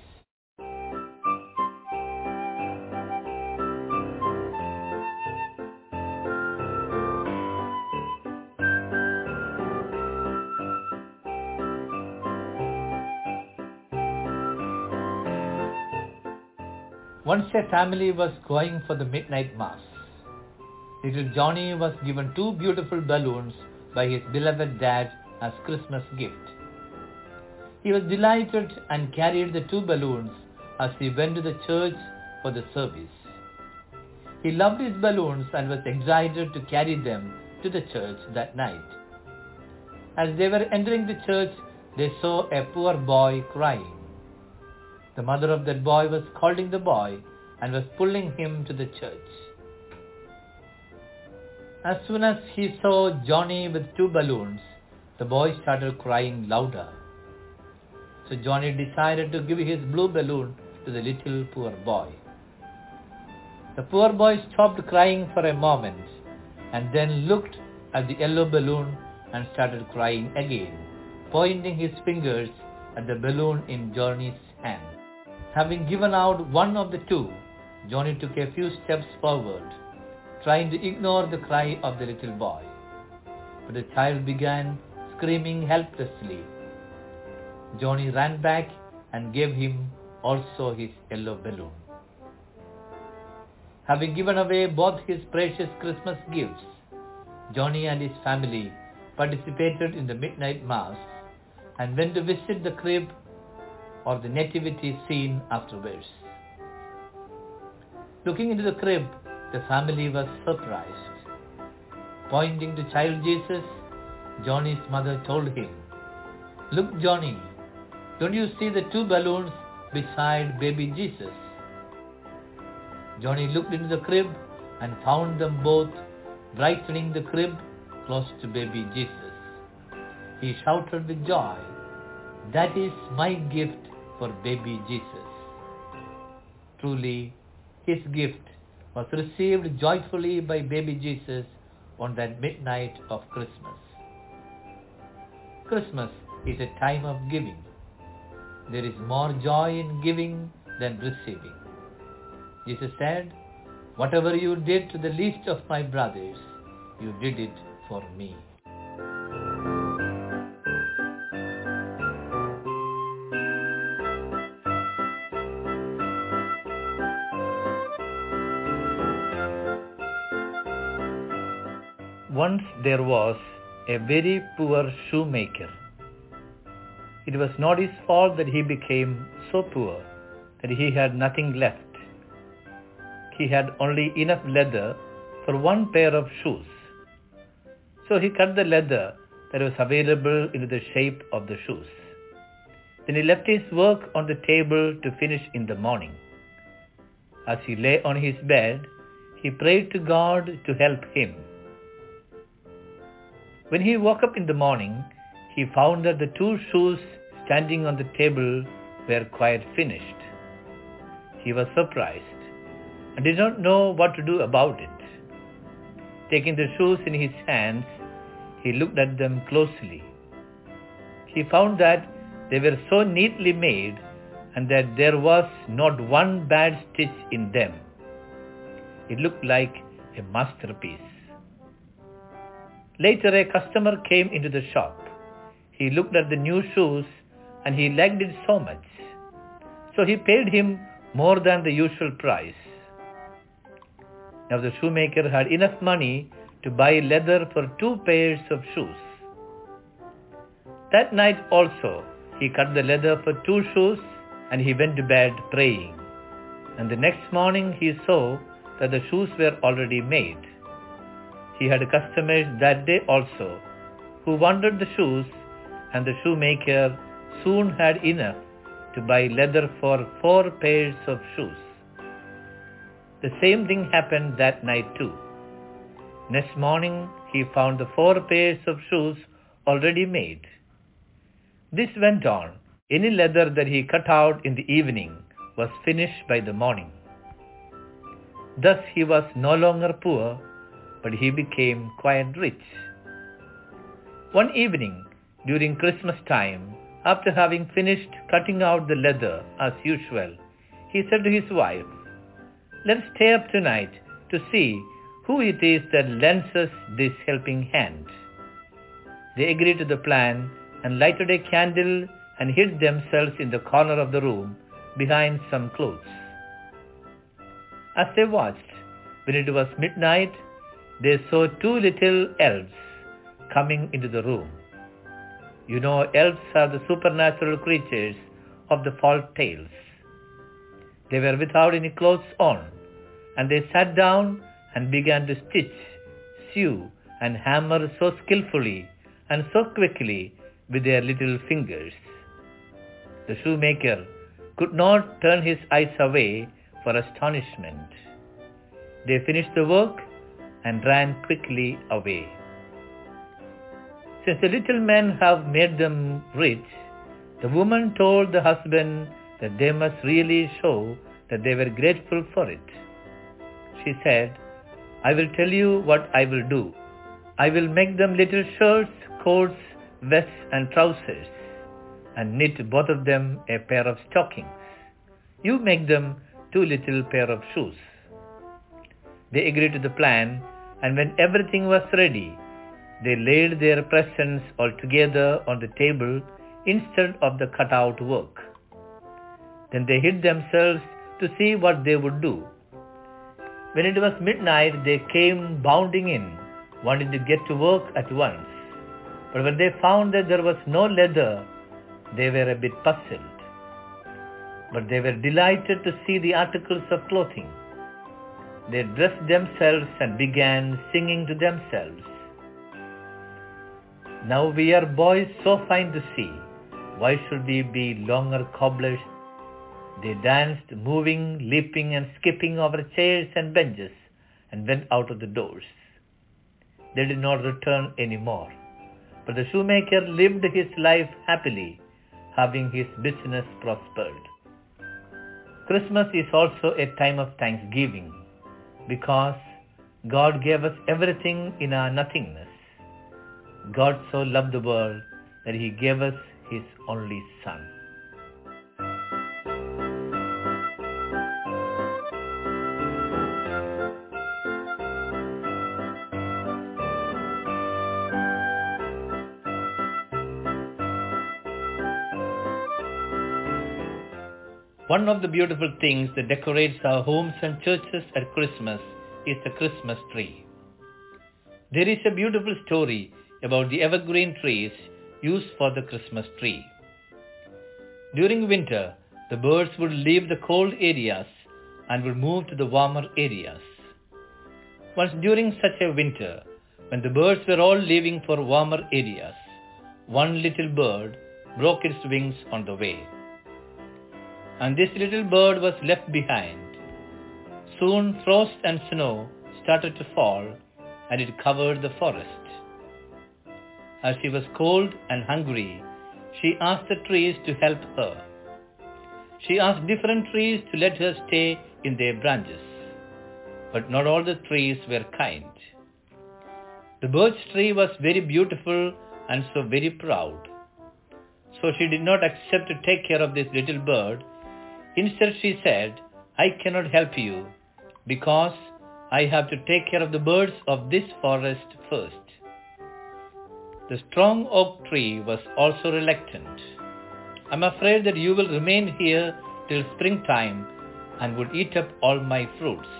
Once a family was going for the midnight mass. Little Johnny was given two beautiful balloons by his beloved dad as Christmas gift. He was delighted and carried the two balloons as he went to the church for the service. He loved his balloons and was excited to carry them to the church that night. As they were entering the church, they saw a poor boy crying. The mother of that boy was scolding the boy and was pulling him to the church. As soon as he saw Johnny with two balloons, the boy started crying louder. So Johnny decided to give his blue balloon to the little poor boy. The poor boy stopped crying for a moment and then looked at the yellow balloon and started crying again, pointing his fingers at the balloon in Johnny's hand. Having given out one of the two, Johnny took a few steps forward, trying to ignore the cry of the little boy. But the child began screaming helplessly. Johnny ran back and gave him also his yellow balloon. Having given away both his precious Christmas gifts, Johnny and his family participated in the midnight mass and went to visit the crib or the nativity scene afterwards. Looking into the crib, the family was surprised. Pointing to child Jesus, Johnny's mother told him, "Look, Johnny, don't you see the two balloons beside baby Jesus?" Johnny looked into the crib and found them both brightening the crib close to baby Jesus. He shouted with joy, "That is my gift for baby Jesus." Truly, his gift was received joyfully by baby Jesus on that midnight of Christmas. Christmas is a time of giving. There is more joy in giving than receiving. Jesus said, "Whatever you did to the least of my brothers, you did it for me." Once there was a very poor shoemaker. It was not his fault that he became so poor that he had nothing left. He had only enough leather for one pair of shoes. So he cut the leather that was available into the shape of the shoes. Then he left his work on the table to finish in the morning. As he lay on his bed, he prayed to God to help him. When he woke up in the morning, he found that the two shoes standing on the table were quite finished. He was surprised and did not know what to do about it. Taking the shoes in his hands, he looked at them closely. He found that they were so neatly made and that there was not one bad stitch in them. It looked like a masterpiece. Later, a customer came into the shop. He looked at the new shoes and he liked it so much. So he paid him more than the usual price. Now the shoemaker had enough money to buy leather for two pairs of shoes. That night also, he cut the leather for two shoes and he went to bed praying. And the next morning he saw that the shoes were already made. He had customers that day also who wanted the shoes, and the shoemaker soon had enough to buy leather for four pairs of shoes. The same thing happened that night too. Next morning he found the four pairs of shoes already made. This went on. Any leather that he cut out in the evening was finished by the morning. Thus he was no longer poor, but he became quite rich. One evening, during Christmas time, after having finished cutting out the leather as usual, he said to his wife, "Let's stay up tonight to see who it is that lends us this helping hand." They agreed to the plan and lighted a candle and hid themselves in the corner of the room behind some clothes. As they watched, when it was midnight, they saw two little elves coming into the room. You know, elves are the supernatural creatures of the folk tales. They were without any clothes on, and they sat down and began to stitch, sew, and hammer so skillfully and so quickly with their little fingers. The shoemaker could not turn his eyes away for astonishment. They finished the work, and ran quickly away. Since the little men have made them rich, the woman told the husband that they must really show that they were grateful for it. She said, "I will tell you what I will do. I will make them little shirts, coats, vests and trousers, and knit both of them a pair of stockings. You make them two little pair of shoes." They agreed to the plan, and when everything was ready, they laid their presents all together on the table instead of the cut-out work. Then they hid themselves to see what they would do. When it was midnight, they came bounding in, wanting to get to work at once. But when they found that there was no leather, they were a bit puzzled. But they were delighted to see the articles of clothing. They dressed themselves and began singing to themselves, "Now we are boys so fine to see. Why should we be longer cobblers?" They danced, moving, leaping and skipping over chairs and benches, and went out of the doors. They did not return any more, but the shoemaker lived his life happily, having his business prospered. Christmas is also a time of thanksgiving, because God gave us everything in our nothingness. God so loved the world that He gave us His only Son. One of the beautiful things that decorates our homes and churches at Christmas is the Christmas tree. There is a beautiful story about the evergreen trees used for the Christmas tree. During winter, the birds would leave the cold areas and would move to the warmer areas. Once during such a winter, when the birds were all leaving for warmer areas, one little bird broke its wings on the way. And this little bird was left behind. Soon frost and snow started to fall, and it covered the forest. As she was cold and hungry, she asked the trees to help her. She asked different trees to let her stay in their branches, but not all the trees were kind. The birch tree was very beautiful and so very proud. So she did not accept to take care of this little bird. Instead she said, "I cannot help you because I have to take care of the birds of this forest first." The strong oak tree was also reluctant. "I'm afraid that you will remain here till springtime and would eat up all my fruits."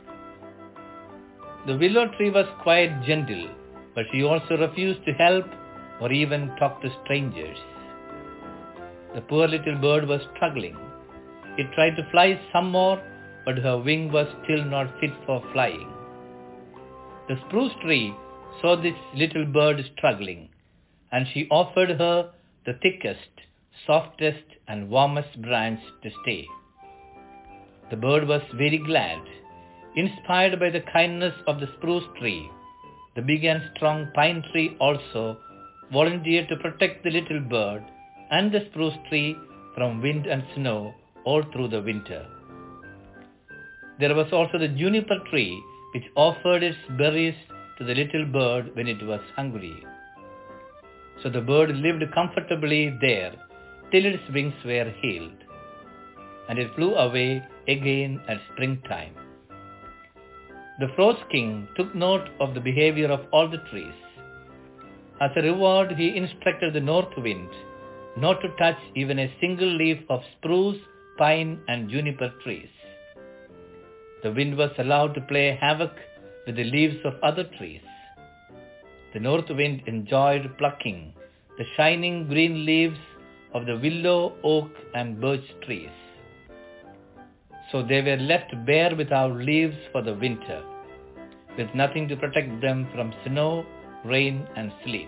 The willow tree was quite gentle, but she also refused to help or even talk to strangers. The poor little bird was struggling. It tried to fly some more, but her wing was still not fit for flying. The spruce tree saw this little bird struggling, and she offered her the thickest, softest, and warmest branch to stay. The bird was very glad. Inspired by the kindness of the spruce tree, the big and strong pine tree also volunteered to protect the little bird and the spruce tree from wind and snow all through the winter. There was also the juniper tree, which offered its berries to the little bird when it was hungry. So the bird lived comfortably there till its wings were healed, and it flew away again at springtime. The Frost King took note of the behavior of all the trees. As a reward, he instructed the north wind not to touch even a single leaf of spruce, pine, and juniper trees. The wind was allowed to play havoc with the leaves of other trees. The north wind enjoyed plucking the shining green leaves of the willow, oak, and birch trees. So they were left bare without leaves for the winter, with nothing to protect them from snow, rain, and sleet.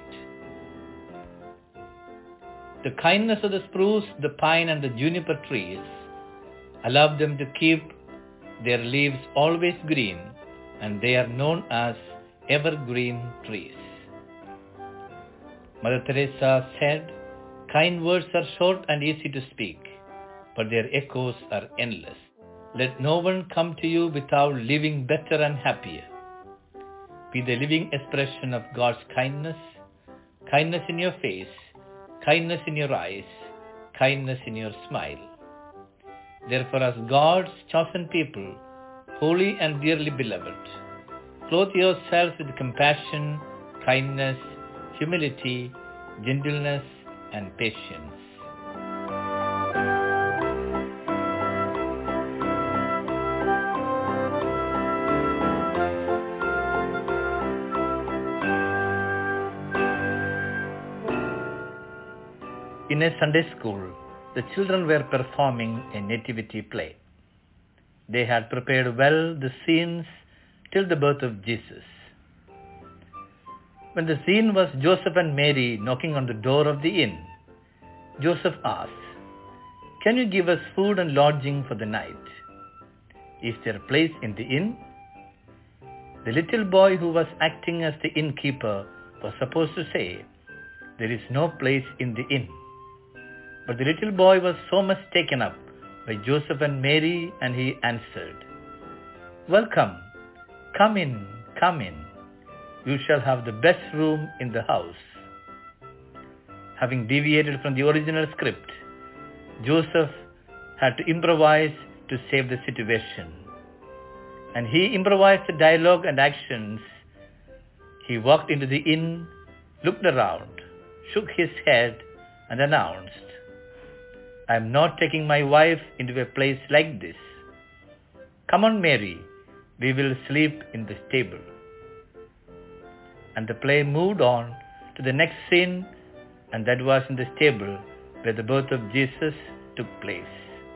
The kindness of the spruce, the pine, and the juniper trees allowed them to keep their leaves always green and they are known as evergreen trees. Mother Teresa said, "Kind words are short and easy to speak, but their echoes are endless. Let no one come to you without living better and happier. Be the living expression of God's kindness, kindness in your face, kindness in your eyes, kindness in your smile. Therefore, as God's chosen people, holy and dearly beloved, clothe yourselves with compassion, kindness, humility, gentleness, and patience." In a Sunday school, the children were performing a nativity play. They had prepared well the scenes till the birth of Jesus. When the scene was Joseph and Mary knocking on the door of the inn, Joseph asked, "Can you give us food and lodging for the night? Is there a place in the inn?" The little boy who was acting as the innkeeper was supposed to say, "There is no place in the inn." But the little boy was so much taken up by Joseph and Mary, and he answered, "Welcome, come in, come in. You shall have the best room in the house." Having deviated from the original script, Joseph had to improvise to save the situation. And he improvised the dialogue and actions. He walked into the inn, looked around, shook his head, and announced, "I am not taking my wife into a place like this. Come on, Mary, we will sleep in the stable." And the play moved on to the next scene, and that was in the stable where the birth of Jesus took place.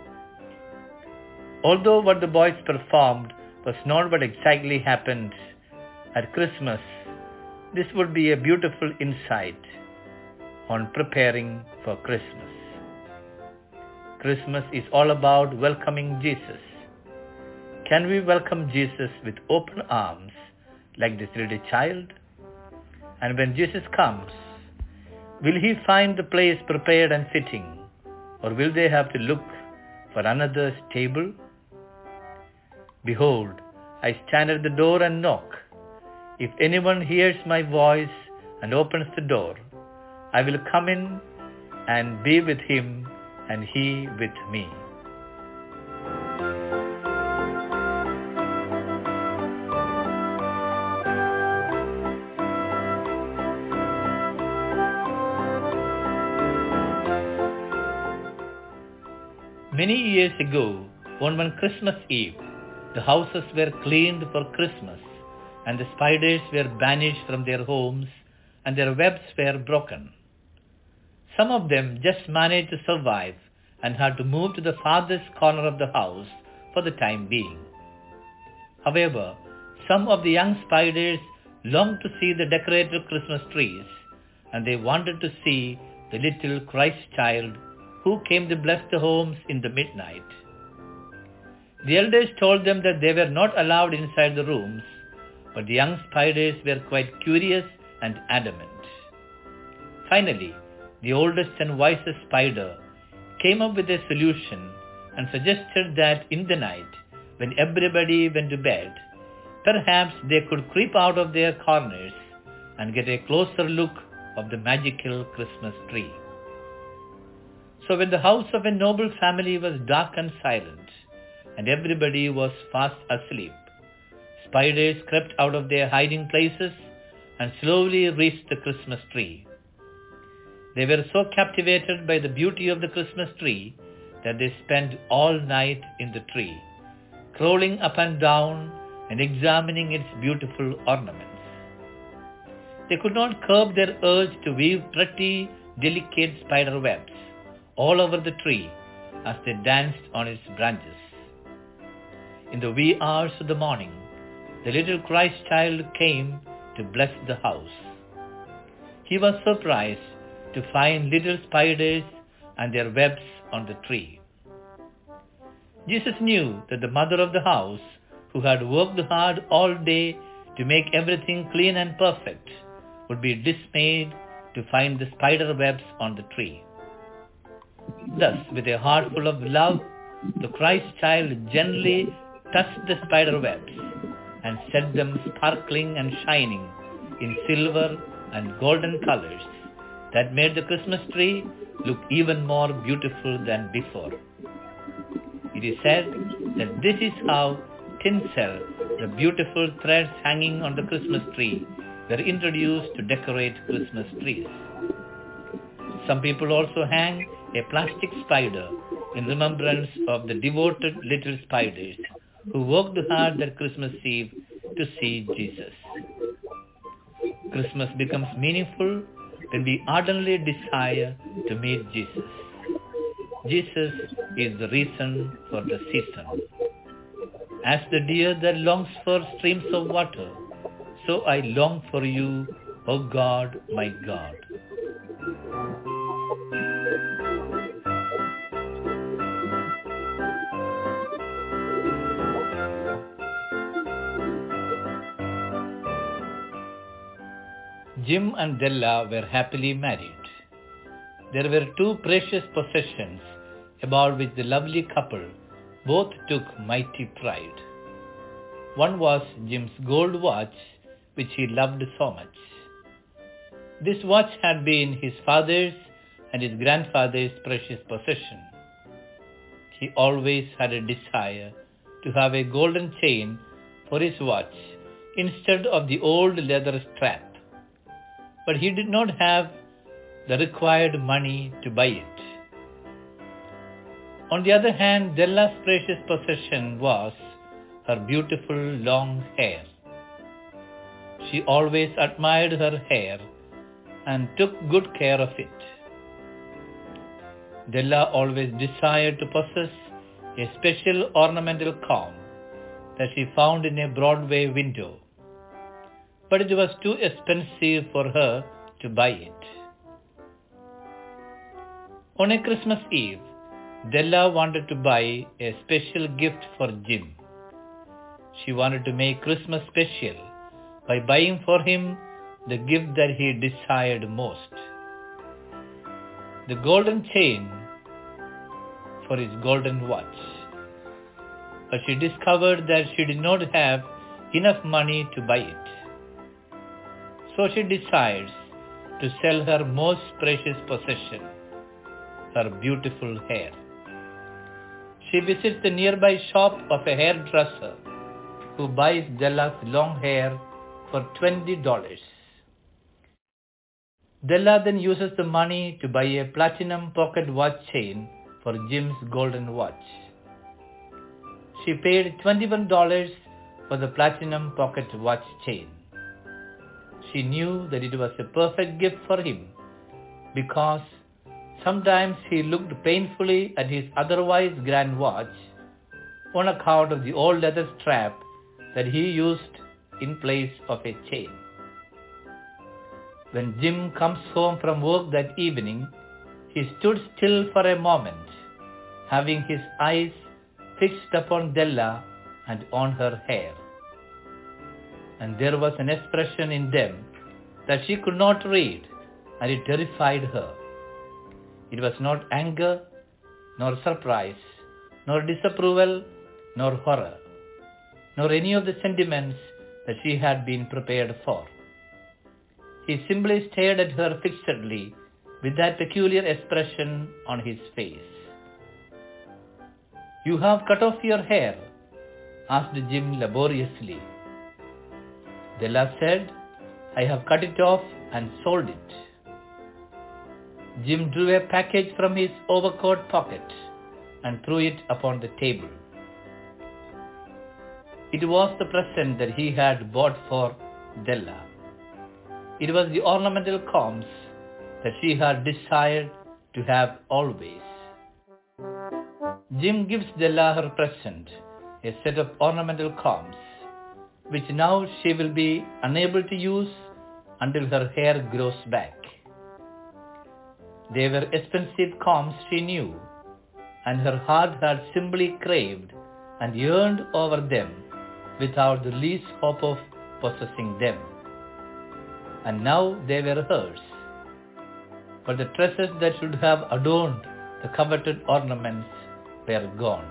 Although what the boys performed was not what exactly happened at Christmas, this would be a beautiful insight on preparing for Christmas. Christmas is all about welcoming Jesus. Can we welcome Jesus with open arms like this little child? And when Jesus comes, will he find the place prepared and fitting, or will they have to look for another stable? "Behold, I stand at the door and knock. If anyone hears my voice and opens the door, I will come in and be with him and he with me." Many years ago, on one Christmas Eve, the houses were cleaned for Christmas, and the spiders were banished from their homes, and their webs were broken. Some of them just managed to survive and had to move to the farthest corner of the house for the time being. However, some of the young spiders longed to see the decorated Christmas trees, and they wanted to see the little Christ child who came to bless the homes in the midnight. The elders told them that they were not allowed inside the rooms, but the young spiders were quite curious and adamant. Finally, the oldest and wisest spider came up with a solution and suggested that in the night, when everybody went to bed, perhaps they could creep out of their corners and get a closer look of the magical Christmas tree. So when the house of a noble family was dark and silent, and everybody was fast asleep, spiders crept out of their hiding places and slowly reached the Christmas tree. They were so captivated by the beauty of the Christmas tree that they spent all night in the tree, crawling up and down and examining its beautiful ornaments. They could not curb their urge to weave pretty, delicate spider webs all over the tree as they danced on its branches. In the wee hours of the morning, the little Christ child came to bless the house. He was surprised to find little spiders and their webs on the tree. Jesus knew that the mother of the house who had worked hard all day to make everything clean and perfect, would be dismayed to find the spider webs on the tree. Thus, with a heart full of love, the Christ child gently touched the spider webs and set them sparkling and shining in silver and golden colors that made the Christmas tree look even more beautiful than before. It is said that this is how tinsel, the beautiful threads hanging on the Christmas tree, were introduced to decorate Christmas trees. Some people also hang a plastic spider in remembrance of the devoted little spiders who worked hard that Christmas Eve to see Jesus. Christmas becomes meaningful when we ardently desire to meet Jesus. Jesus is the reason for the season. As the deer that longs for streams of water, so I long for you, O God, my God. Jim and Della were happily married. There were two precious possessions about which the lovely couple both took mighty pride. One was Jim's gold watch, which he loved so much. This watch had been his father's and his grandfather's precious possession. He always had a desire to have a golden chain for his watch instead of the old leather strap. But he did not have the required money to buy it. On the other hand, Della's precious possession was her beautiful long hair. She always admired her hair and took good care of it. Della always desired to possess a special ornamental comb that she found in a Broadway window, but it was too expensive for her to buy it. On a Christmas Eve, Della wanted to buy a special gift for Jim. She wanted to make Christmas special by buying for him the gift that he desired most. The golden chain for his golden watch. But she discovered that she did not have enough money to buy it. So she decides to sell her most precious possession, her beautiful hair. She visits the nearby shop of a hairdresser who buys Della's long hair for twenty dollars. Della then uses the money to buy a platinum pocket watch chain for Jim's golden watch. She paid twenty-one dollars for the platinum pocket watch chain. She knew that it was a perfect gift for him because sometimes he looked painfully at his otherwise grand watch on account of the old leather strap that he used in place of a chain. When Jim comes home from work that evening, he stood still for a moment, having his eyes fixed upon Della and on her hair. And there was an expression in them that she could not read, and it terrified her. It was not anger, nor surprise, nor disapproval, nor horror, nor any of the sentiments that she had been prepared for. He simply stared at her fixedly with that peculiar expression on his face. "You have cut off your hair?" asked Jim laboriously. Della said, "I have cut it off and sold it." Jim drew a package from his overcoat pocket and threw it upon the table. It was the present that he had bought for Della. It was the ornamental combs that she had desired to have always. Jim gives Della her present, a set of ornamental combs, which now she will be unable to use until her hair grows back. They were expensive combs, she knew, and her heart had simply craved and yearned over them without the least hope of possessing them. And now they were hers. But the tresses that should have adorned the coveted ornaments were gone.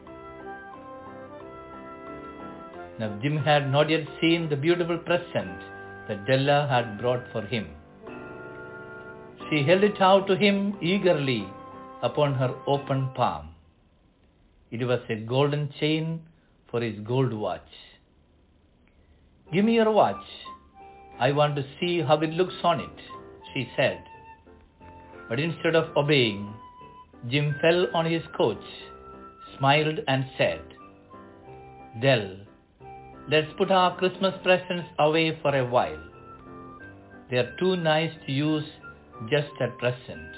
Now Jim had not yet seen the beautiful present that Della had brought for him. She held it out to him eagerly upon her open palm. It was a golden chain for his gold watch. "Give me your watch. I want to see how it looks on it," she said. But instead of obeying, Jim fell on his couch, smiled and said, "Dell, let's put our Christmas presents away for a while. They are too nice to use just at present.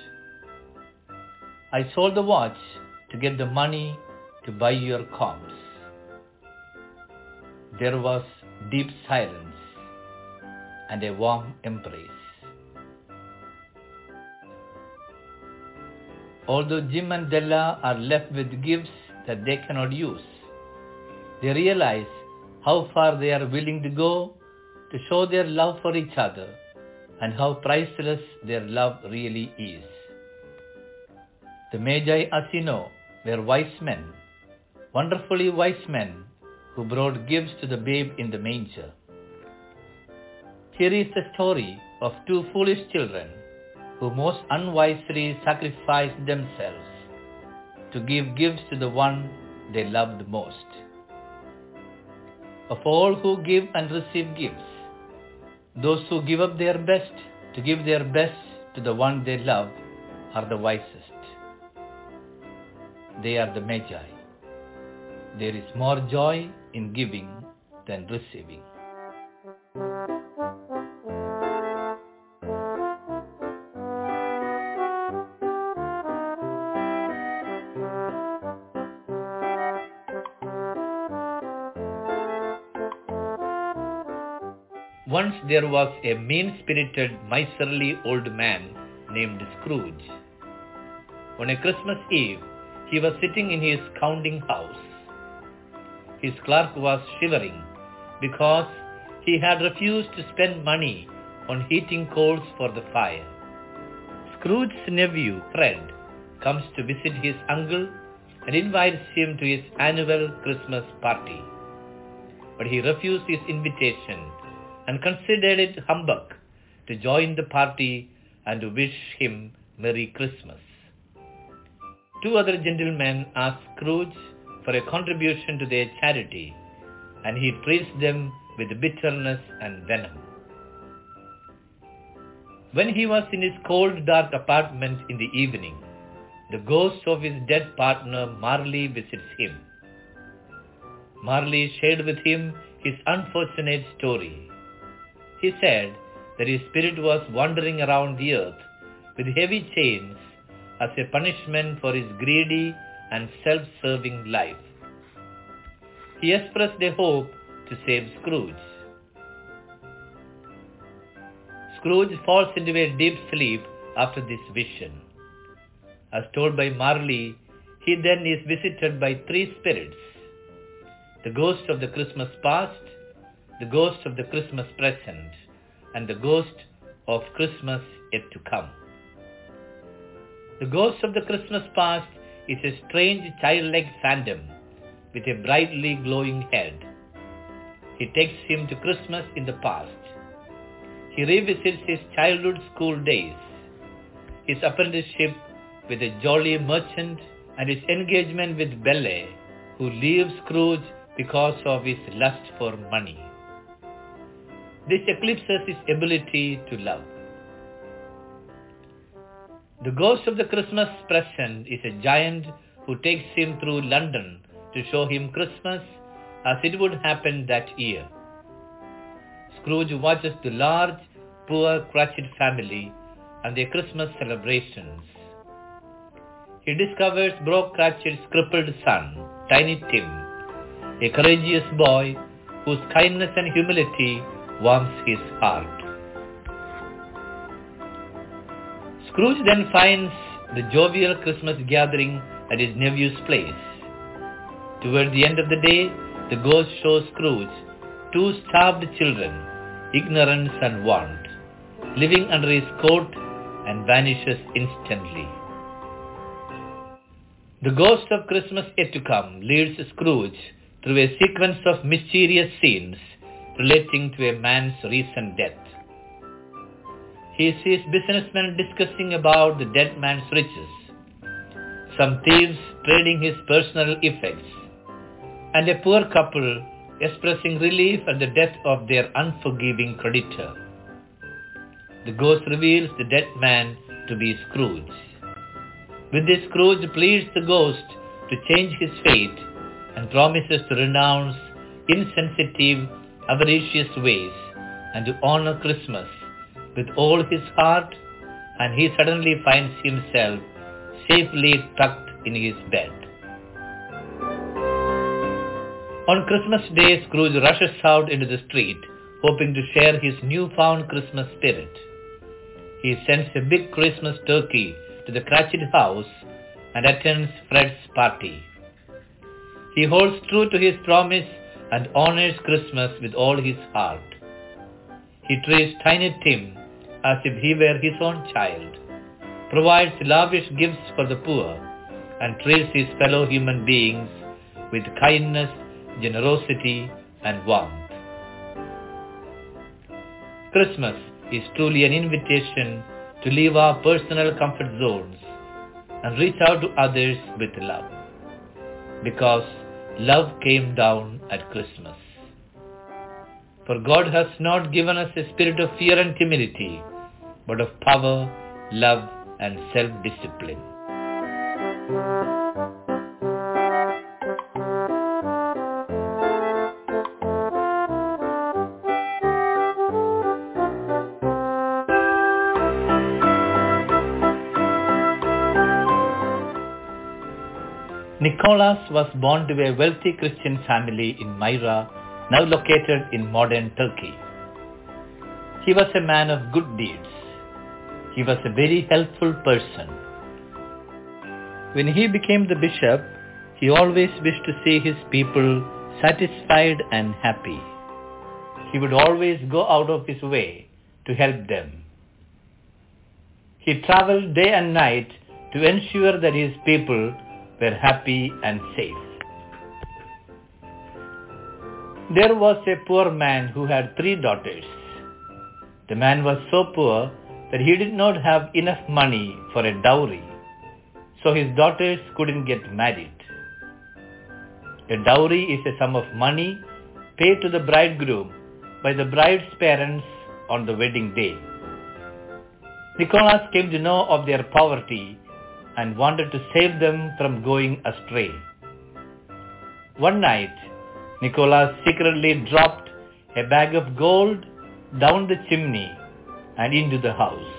I sold the watch to get the money to buy your combs." There was deep silence and a warm embrace. Although Jim and Della are left with gifts that they cannot use, they realize how far they are willing to go to show their love for each other and how priceless their love really is. The Magi, as you know, were wise men, wonderfully wise men who brought gifts to the babe in the manger. Here is the story of two foolish children who most unwisely sacrificed themselves to give gifts to the one they loved most. Of all who give and receive gifts, those who give up their best to give their best to the one they love are the wisest. They are the Magi. There is more joy in giving than receiving. Once there was a mean-spirited, miserly old man named Scrooge. On a Christmas Eve, he was sitting in his counting house. His clerk was shivering because he had refused to spend money on heating coals for the fire. Scrooge's nephew, Fred, comes to visit his uncle and invites him to his annual Christmas party. But he refused his invitation and considered it humbug to join the party and to wish him Merry Christmas. Two other gentlemen asked Scrooge for a contribution to their charity, and he treats them with bitterness and venom. When he was in his cold, dark apartment in the evening, the ghost of his dead partner Marley visits him. Marley shared with him his unfortunate story. He said that his spirit was wandering around the earth with heavy chains as a punishment for his greedy and self-serving life. He expressed a hope to save Scrooge. Scrooge falls into a deep sleep after this vision. As told by Marley, he then is visited by three spirits: the ghost of the Christmas past, the ghost of the Christmas present, and the ghost of Christmas yet to come. The ghost of the Christmas past is a strange childlike phantom with a brightly glowing head. He takes him to Christmas in the past. He revisits his childhood school days, his apprenticeship with a jolly merchant, and his engagement with Belle, who leaves Scrooge because of his lust for money. This eclipses his ability to love. The ghost of the Christmas present is a giant who takes him through London to show him Christmas as it would happen that year. Scrooge watches the large, poor Cratchit family and their Christmas celebrations. He discovers Brock Cratchit's crippled son, Tiny Tim, a courageous boy whose kindness and humility warms his heart. Scrooge then finds the jovial Christmas gathering at his nephew's place. Toward the end of the day, the ghost shows Scrooge two starved children, ignorance and want, living under his coat, and vanishes instantly. The ghost of Christmas Yet to Come leads Scrooge through a sequence of mysterious scenes relating to a man's recent death. He sees businessmen discussing about the dead man's riches, some thieves trading his personal effects, and a poor couple expressing relief at the death of their unforgiving creditor. The ghost reveals the dead man to be Scrooge. With this, Scrooge pleads the ghost to change his fate and promises to renounce insensitive, avaricious ways and to honor Christmas with all his heart, and he suddenly finds himself safely tucked in his bed. On Christmas Day, Scrooge rushes out into the street, hoping to share his newfound Christmas spirit. He sends a big Christmas turkey to the Cratchit house and attends Fred's party. He holds true to his promise and honors Christmas with all his heart. He treats Tiny Tim as if he were his own child, provides lavish gifts for the poor, and treats his fellow human beings with kindness, generosity, and warmth. Christmas is truly an invitation to leave our personal comfort zones and reach out to others with love, because love came down at Christmas. For God has not given us a spirit of fear and timidity, but of power, love, and self-discipline. Nicholas was born to a wealthy Christian family in Myra, now located in modern Turkey. He was a man of good deeds. He was a very helpful person. When he became the bishop, he always wished to see his people satisfied and happy. He would always go out of his way to help them. He traveled day and night to ensure that his people were happy and safe. There was a poor man who had three daughters. The man was so poor that he did not have enough money for a dowry, so his daughters couldn't get married. A dowry is a sum of money paid to the bridegroom by the bride's parents on the wedding day. Nicholas came to know of their poverty and wanted to save them from going astray. One night, Nicholas secretly dropped a bag of gold down the chimney and into the house.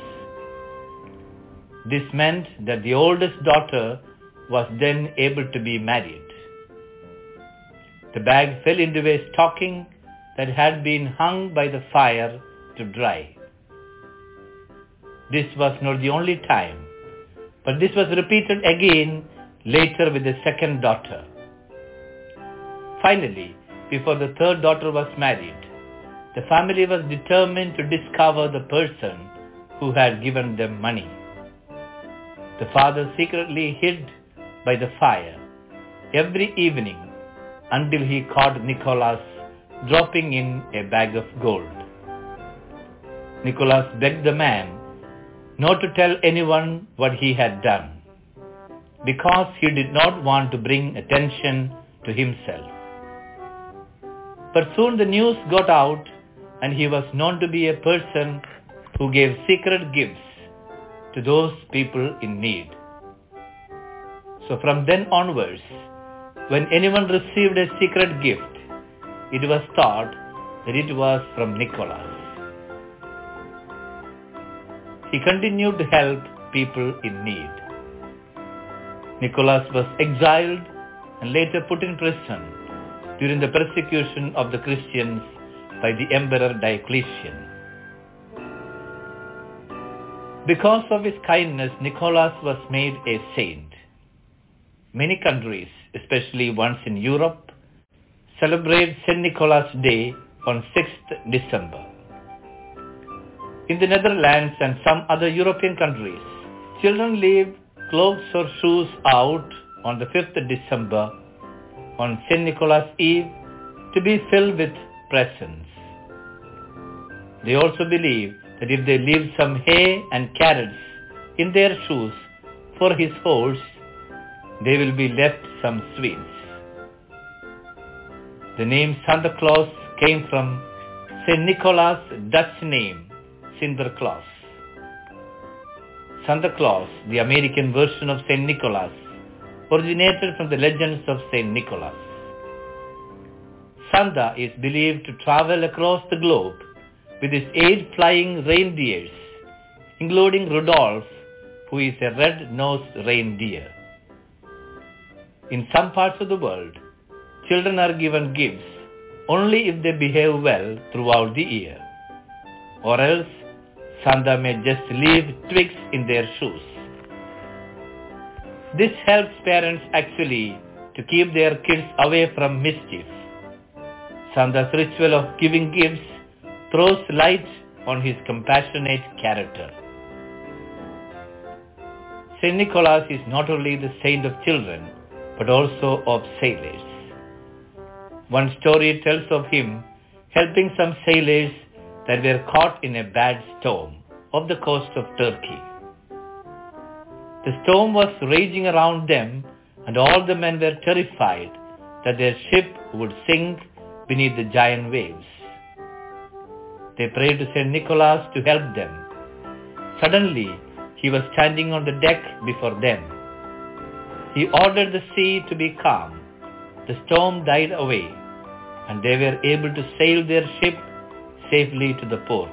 This meant that the oldest daughter was then able to be married. The bag fell into a stocking that had been hung by the fire to dry. This was not the only time, but this was repeated again later with the second daughter. Finally, before the third daughter was married, the family was determined to discover the person who had given them money. The father secretly hid by the fire every evening until he caught Nicholas dropping in a bag of gold. Nicholas begged the man not to tell anyone what he had done, because he did not want to bring attention to himself. But soon the news got out, and he was known to be a person who gave secret gifts to those people in need. So from then onwards, when anyone received a secret gift, it was thought that it was from Nicholas. He continued to help people in need. Nicholas was exiled and later put in prison during the persecution of the Christians by the Emperor Diocletian. Because of his kindness, Nicholas was made a saint. Many countries, especially ones in Europe, celebrate Saint Nicholas Day on sixth December. In the Netherlands and some other European countries, children leave clothes or shoes out on the fifth December on Saint Nicholas Eve to be filled with presents. They also believe that if they leave some hay and carrots in their shoes for his horse, they will be left some sweets. The name Santa Claus came from Saint Nicholas' Dutch name, Sinterklaas. Santa Claus, the American version of Saint Nicholas, originated from the legends of Saint Nicholas. Santa is believed to travel across the globe with his eight flying reindeers, including Rudolph, who is a red-nosed reindeer. In some parts of the world, children are given gifts only if they behave well throughout the year, or else Santa may just leave twigs in their shoes. This helps parents actually to keep their kids away from mischief. Santa's ritual of giving gifts throws light on his compassionate character. Saint Nicholas is not only the saint of children, but also of sailors. One story tells of him helping some sailors that were caught in a bad storm off the coast of Turkey. The storm was raging around them, and all the men were terrified that their ship would sink beneath the giant waves. They prayed to Saint Nicholas to help them. Suddenly, he was standing on the deck before them. He ordered the sea to be calm. The storm died away, and they were able to sail their ship safely to the port.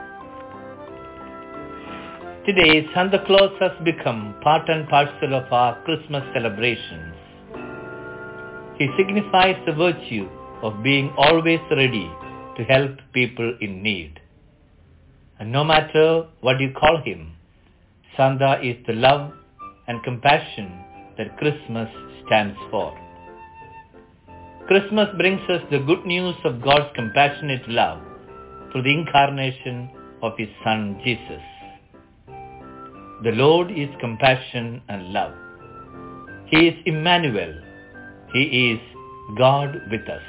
Today, Santa Claus has become part and parcel of our Christmas celebrations. He signifies the virtue of being always ready to help people in need. And no matter what you call him, Santa is the love and compassion that Christmas stands for. Christmas brings us the good news of God's compassionate love through the incarnation of his Son Jesus. The Lord is compassion and love. He is Emmanuel. He is God with us.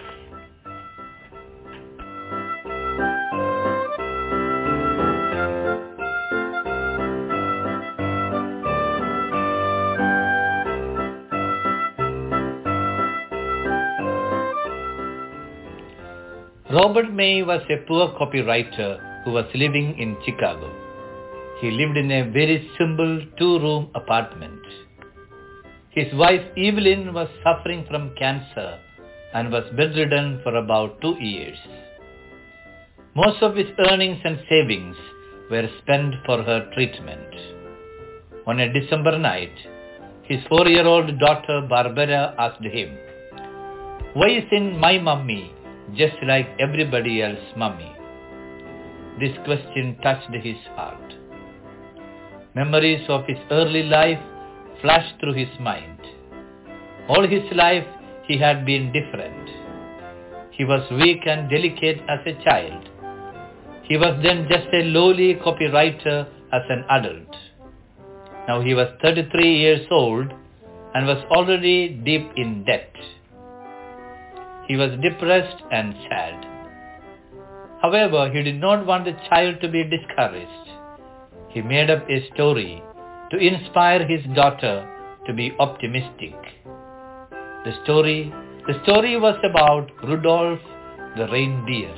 Robert May was a poor copywriter who was living in Chicago. He lived in a very simple two-room apartment. His wife Evelyn was suffering from cancer and was bedridden for about two years. Most of his earnings and savings were spent for her treatment. On a December night, his four-year-old daughter Barbara asked him, "Why isn't my mummy just like everybody else's mummy?" This question touched his heart. Memories of his early life flashed through his mind. All his life he had been different. He was weak and delicate as a child. He was then just a lowly copywriter as an adult. Now he was thirty-three years old and was already deep in debt. He was depressed and sad. However, he did not want the child to be discouraged. He made up a story to inspire his daughter to be optimistic. The story, the story was about Rudolph the reindeer.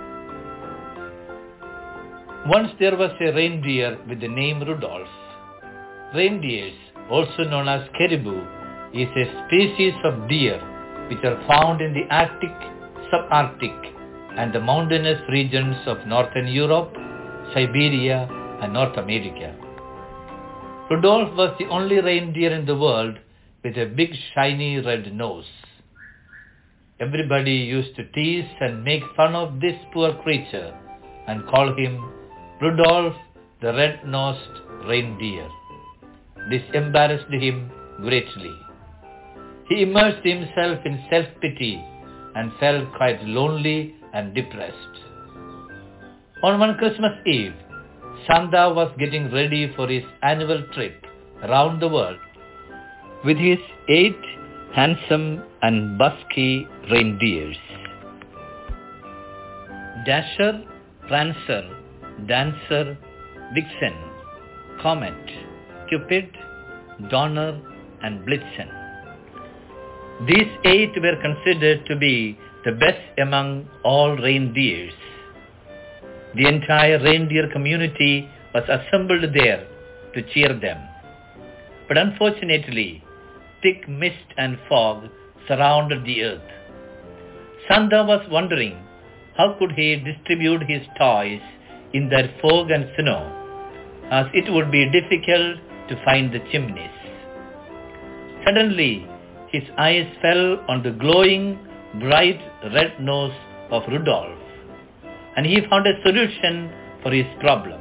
Once there was a reindeer with the name Rudolph. Reindeers, also known as caribou, is a species of deer which are found in the Arctic, subarctic, and the mountainous regions of northern Europe, Siberia, and North America. Rudolph was the only reindeer in the world with a big shiny red nose. Everybody used to tease and make fun of this poor creature and call him Rudolph the red-nosed reindeer. This embarrassed him greatly. He immersed himself in self-pity and felt quite lonely and depressed. On one Christmas Eve, Santa was getting ready for his annual trip around the world with his eight handsome and busky reindeers. Dasher, Prancer, Dancer, Vixen, Comet, Cupid, Donner, and Blitzen. These eight were considered to be the best among all reindeers. The entire reindeer community was assembled there to cheer them. But unfortunately, thick mist and fog surrounded the earth. Santa was wondering how could he distribute his toys in that fog and snow, as it would be difficult to find the chimneys. Suddenly, his eyes fell on the glowing, bright red nose of Rudolph, and he found a solution for his problem.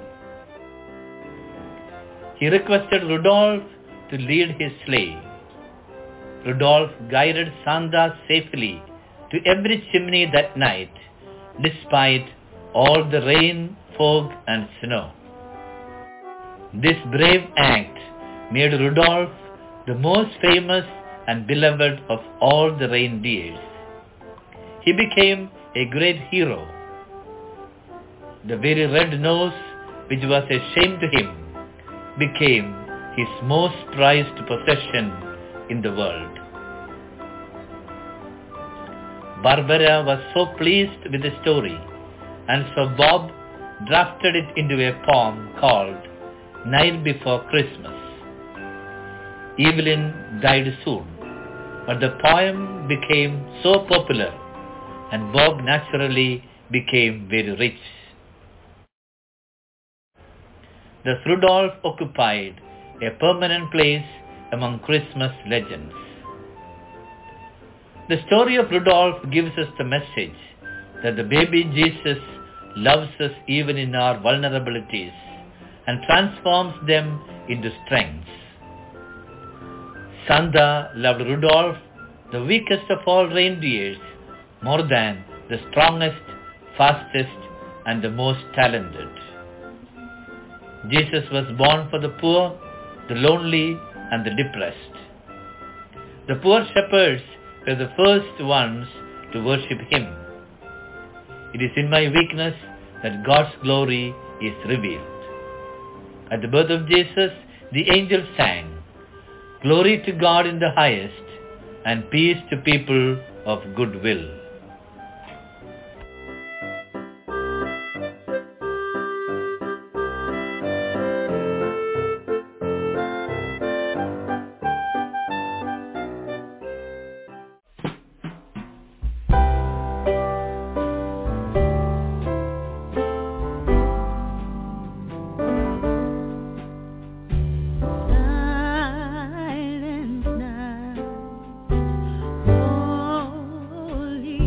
He requested Rudolph to lead his sleigh. Rudolph guided Santa safely to every chimney that night, despite all the rain, fog, and snow. This brave act made Rudolph the most famous and beloved of all the reindeers. He became a great hero. The very red nose, which was a shame to him, became his most prized possession in the world. Barbara was so pleased with the story, and so Bob drafted it into a poem called Night Before Christmas. Evelyn died soon, but the poem became so popular, and Bob naturally became very rich. Thus Rudolph occupied a permanent place among Christmas legends. The story of Rudolph gives us the message that the baby Jesus loves us even in our vulnerabilities and transforms them into strengths. Santa loved Rudolph, the weakest of all reindeers, more than the strongest, fastest, and the most talented. Jesus was born for the poor, the lonely, and the depressed. The poor shepherds were the first ones to worship him. It is in my weakness that God's glory is revealed. At the birth of Jesus, the angels sang, "Glory to God in the highest, and peace to people of good will." Holy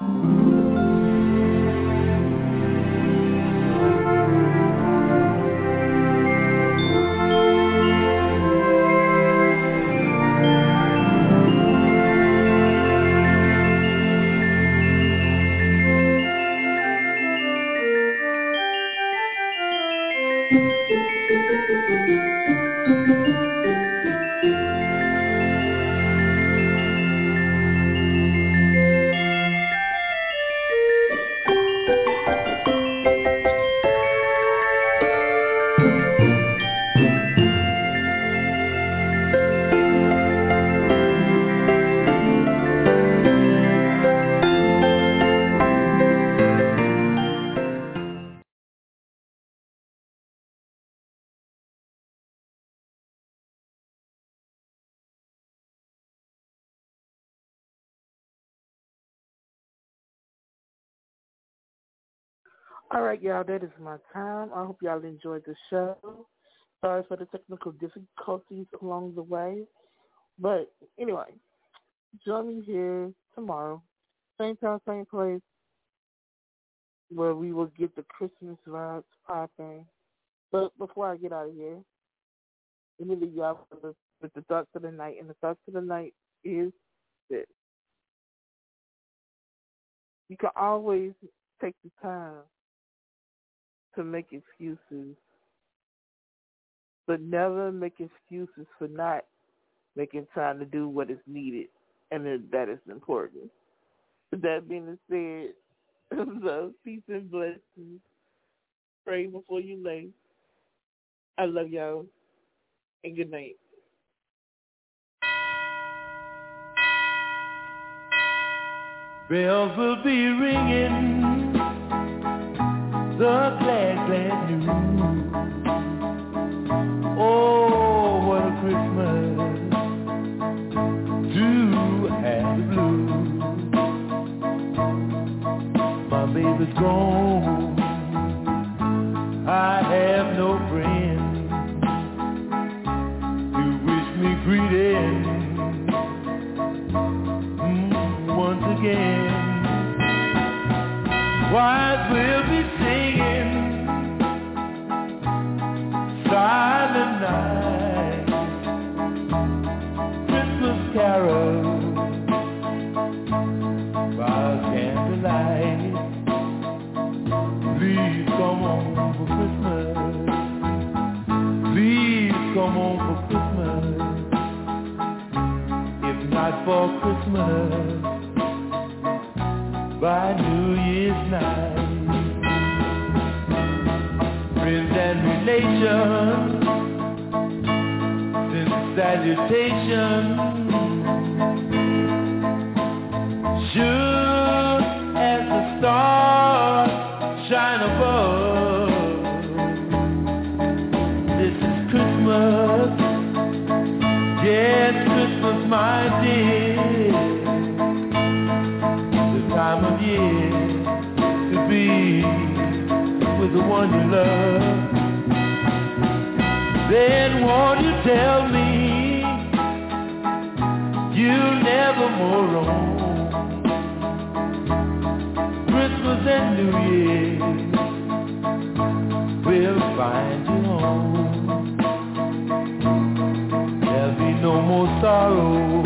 All right, y'all, that is my time. I hope y'all enjoyed the show. Sorry for the technical difficulties along the way. But anyway, join me here tomorrow, same time, same place, where we will get the Christmas vibes popping. But before I get out of here, let me leave y'all with the, with the thoughts of the night. And the thoughts of the night is this. You can always take the time to make excuses, but never make excuses for not making time to do what is needed and that is important. With that being said, so peace and blessings. Pray before you lay. I love y'all, and good night. Bells will be ringing the glad, glad news. Oh, what a Christmas to have the blues. My baby's gone, I have no friend to wish me greeting mm, once again. Choirs will be singing Silent Night, Christmas carols by candlelight. Please come on for Christmas. Please come on for Christmas. If not for Christmas, by New Year's night. Friends and relations, since salutation, should as the stars shine above. This is Christmas, yes, Christmas, my dear. Time of year to be with the one you love. Then won't you tell me you'll never more roam? Christmas and New Year will find you home. There'll be no more sorrow,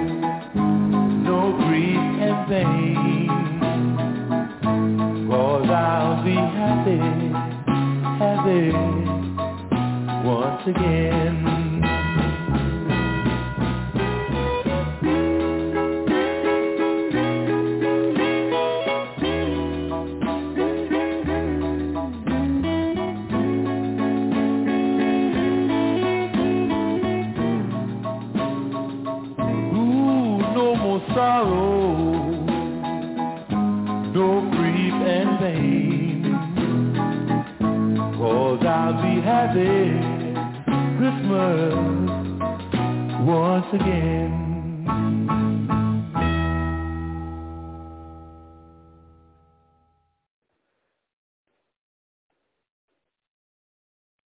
no grief and pain, 'cause I'll be happy, happy once again. Sorrow, no grief and pain, 'cause I'll be happy Christmas once again.